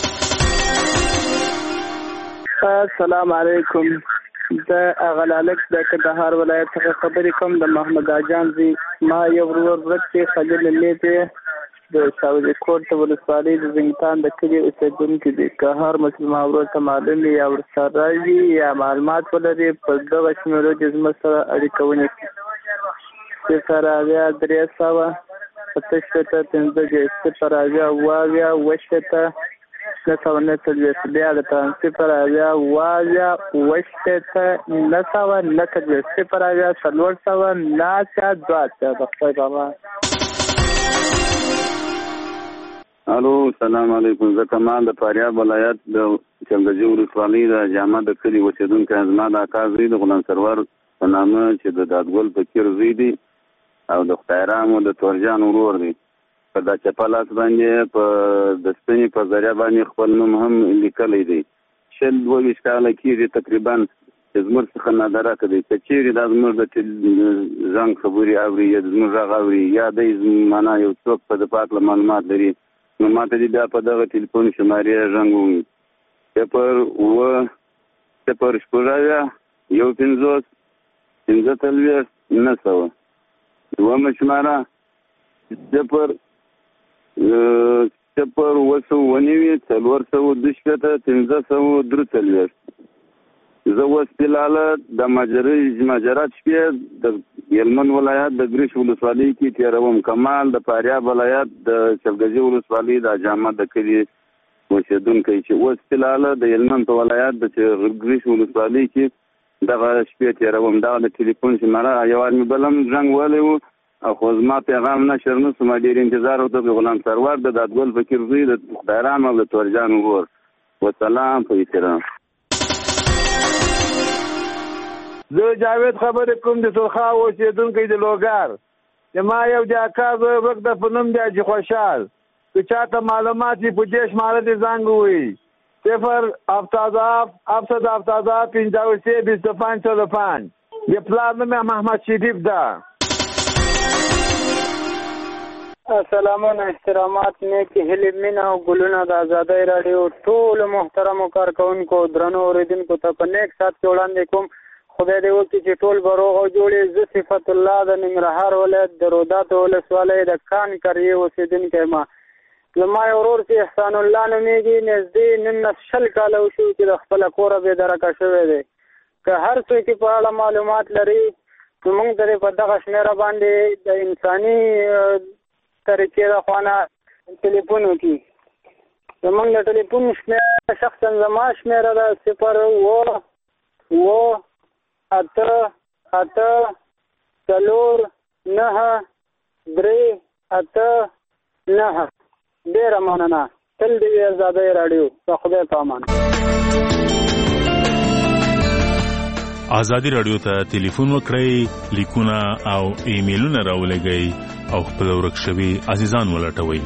السلام علیکم. د اغلالک د کندهار ولایت څخه خبرې کوم. د محمد اجان زی ما یو ورور ورک دی خلیل میته د ساوجي کوټ ولسوالۍ د زنګتان د کلي اوسیدونکی دی. که هر مسلمان ورور ته معلوم یا ورسره راځي یا معلومات ولري په دغه شمېرو کې زموږ سره اړیکه ونیسي. صفر اویا درې سوه اته شپېته پنځه دېرش صفر اویا اوه اویا اوه شپېته نه سوه نه څلوېښت بیا درته صفر اویا اوه اویا اوه شپېته نه سوه نه څلوېښت صفر اویا څلور سوه نه اتیا دوه اتیا. د خدای په امان. الو سلام علیکم. زه کمال د فاریاب ولایت د چنګجي ولسوالۍ د جامع د کلي اوسېدونکی زما د اکا زوی د غلام سرور په نامه چې د دادګل فقیر زوی دی او د خدای رحم د تورجان ورور دی. په دا چپه لاس باندې په د سپینې په ذریعه باندې خپل نوم هم لیکلی دی. شل دوه ویشت کاله کېږي تقریبا چې زموږ څخه نادرکه دی. که چېرې دا زموږ د زنګ خبرې اوري یا زموږ غږ اوري یا دی معنا یو څوک په د پاک له معلومات لري نو ما ته دې بیا په دغه ټلیفون شمارې زنګ ووایي. صفر اووه صفر شپږ اویا یو پنځوس پنځه څلوېښت نه سوه. دومه شماره صفر صفر اووه سوه اووه نوي څلور سوه دوه شپېته پنځه سوه درې څلوېښت. زه اوس فلحاله د ماجرې ماجرات شپې د هلمند ولایت د ګریش ولسوالۍ کې تېروم. کمال د فاریاب ولایت د چرګجي ولسوالۍ د جامع د کلي اوسېدونکی چې اوس فلحاله د هلمند په ولایت د ګریش ولسوالۍ کې دغه شپې تېروم. دغه د ټلیفون شماره یوار مې بل هم زنګ وهلی و خو زما پیغام نشر نه سو. ما ډېر انتظار وکړ. د غلام سرور د دادګل فقیر زوی د خدای رحم او د تورجان ورور. وسلام په احترام. زه جاوید خبرې کوم د سرخا اوسېدونکی د لوګر. چې ما یو د اکا زوی ورک د په نوم دی حاجي خوشحال. که چاته معلومات وي په دې شماره دې زنګ ووایي. صفر هفتاد هفتصد هفتاد پنځه سه بیست و پنج چهل و پنج. د پلار نوم محمد شریف ده. سلامونه احترامات نیکی هیلې مینه او ګلونه د ازادۍ راډیو ټولو محترمو کارکوونکو درنو اورېدونکو ته په نیک سات کې وړاندې کوم. خدای دې وکړي چې ټول به روغ او جوړ یې. زه صفت الله د ننګرهار ولایت د روداتو ولسوالۍ د کان کریې اوسېدونکی یم. زما یو ورور چې احسان الله نومېږي نږدې نولس شل کاله وشو چې د خپله کوره بېدرکه شوی دی. که هر څوک په اړه معلومات لري موږ درې په دغه شمیره باندې د انساني طریقې د خوانه ټلیفون وکړي. زموږ د ټلیفون شمیره شخصا زما شمیره ده صفر اوه اوه اته اته څلور نهه درې اته نهه. ډېره مننه. تل دې وي ازادۍ راډیو. په خدای په امان. ازادي راډیو ته ټلیفون وکړئ، لیکونه او ایمیلونه راولېږئ او خپل ورک شوي عزیزان ولټوئ.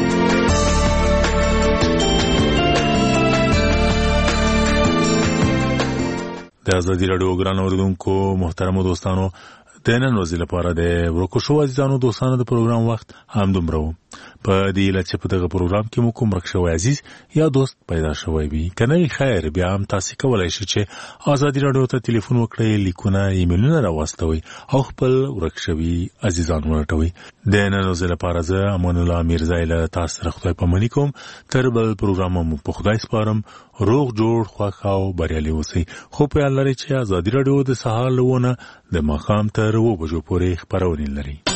د ازادي راډیو ګران اوریدونکو محترمو دوستانو، د نن ورځې لپاره د ورکو شو عزیزانو دوستانو د پروګرام وخت همدومره و. په دې هیله چې په دغه پروګرام کې مو کوم ورک شوی عزیز یا دوست پیدا شوی وي، که نه خیر بیا هم تاسو کولی شئ چې ازادي راډیو ته ټلیفون وکړئ، لیکونه ایمیلونه راواستوئ او خپل ورک شوي عزیزان ولټوئ. د نن ورځې لپاره زه امان الله میرزایی له تاسو سره خدای پاماني کوم. تر بل پروګرام مو په خدای سپارم. روغ جوړ خوښ او بریالي اوسئ. خو په یاد لرئ چې ازادي راډیو د سهار له ونه د ماښام تر اوه بجو پورې خپرونې لري.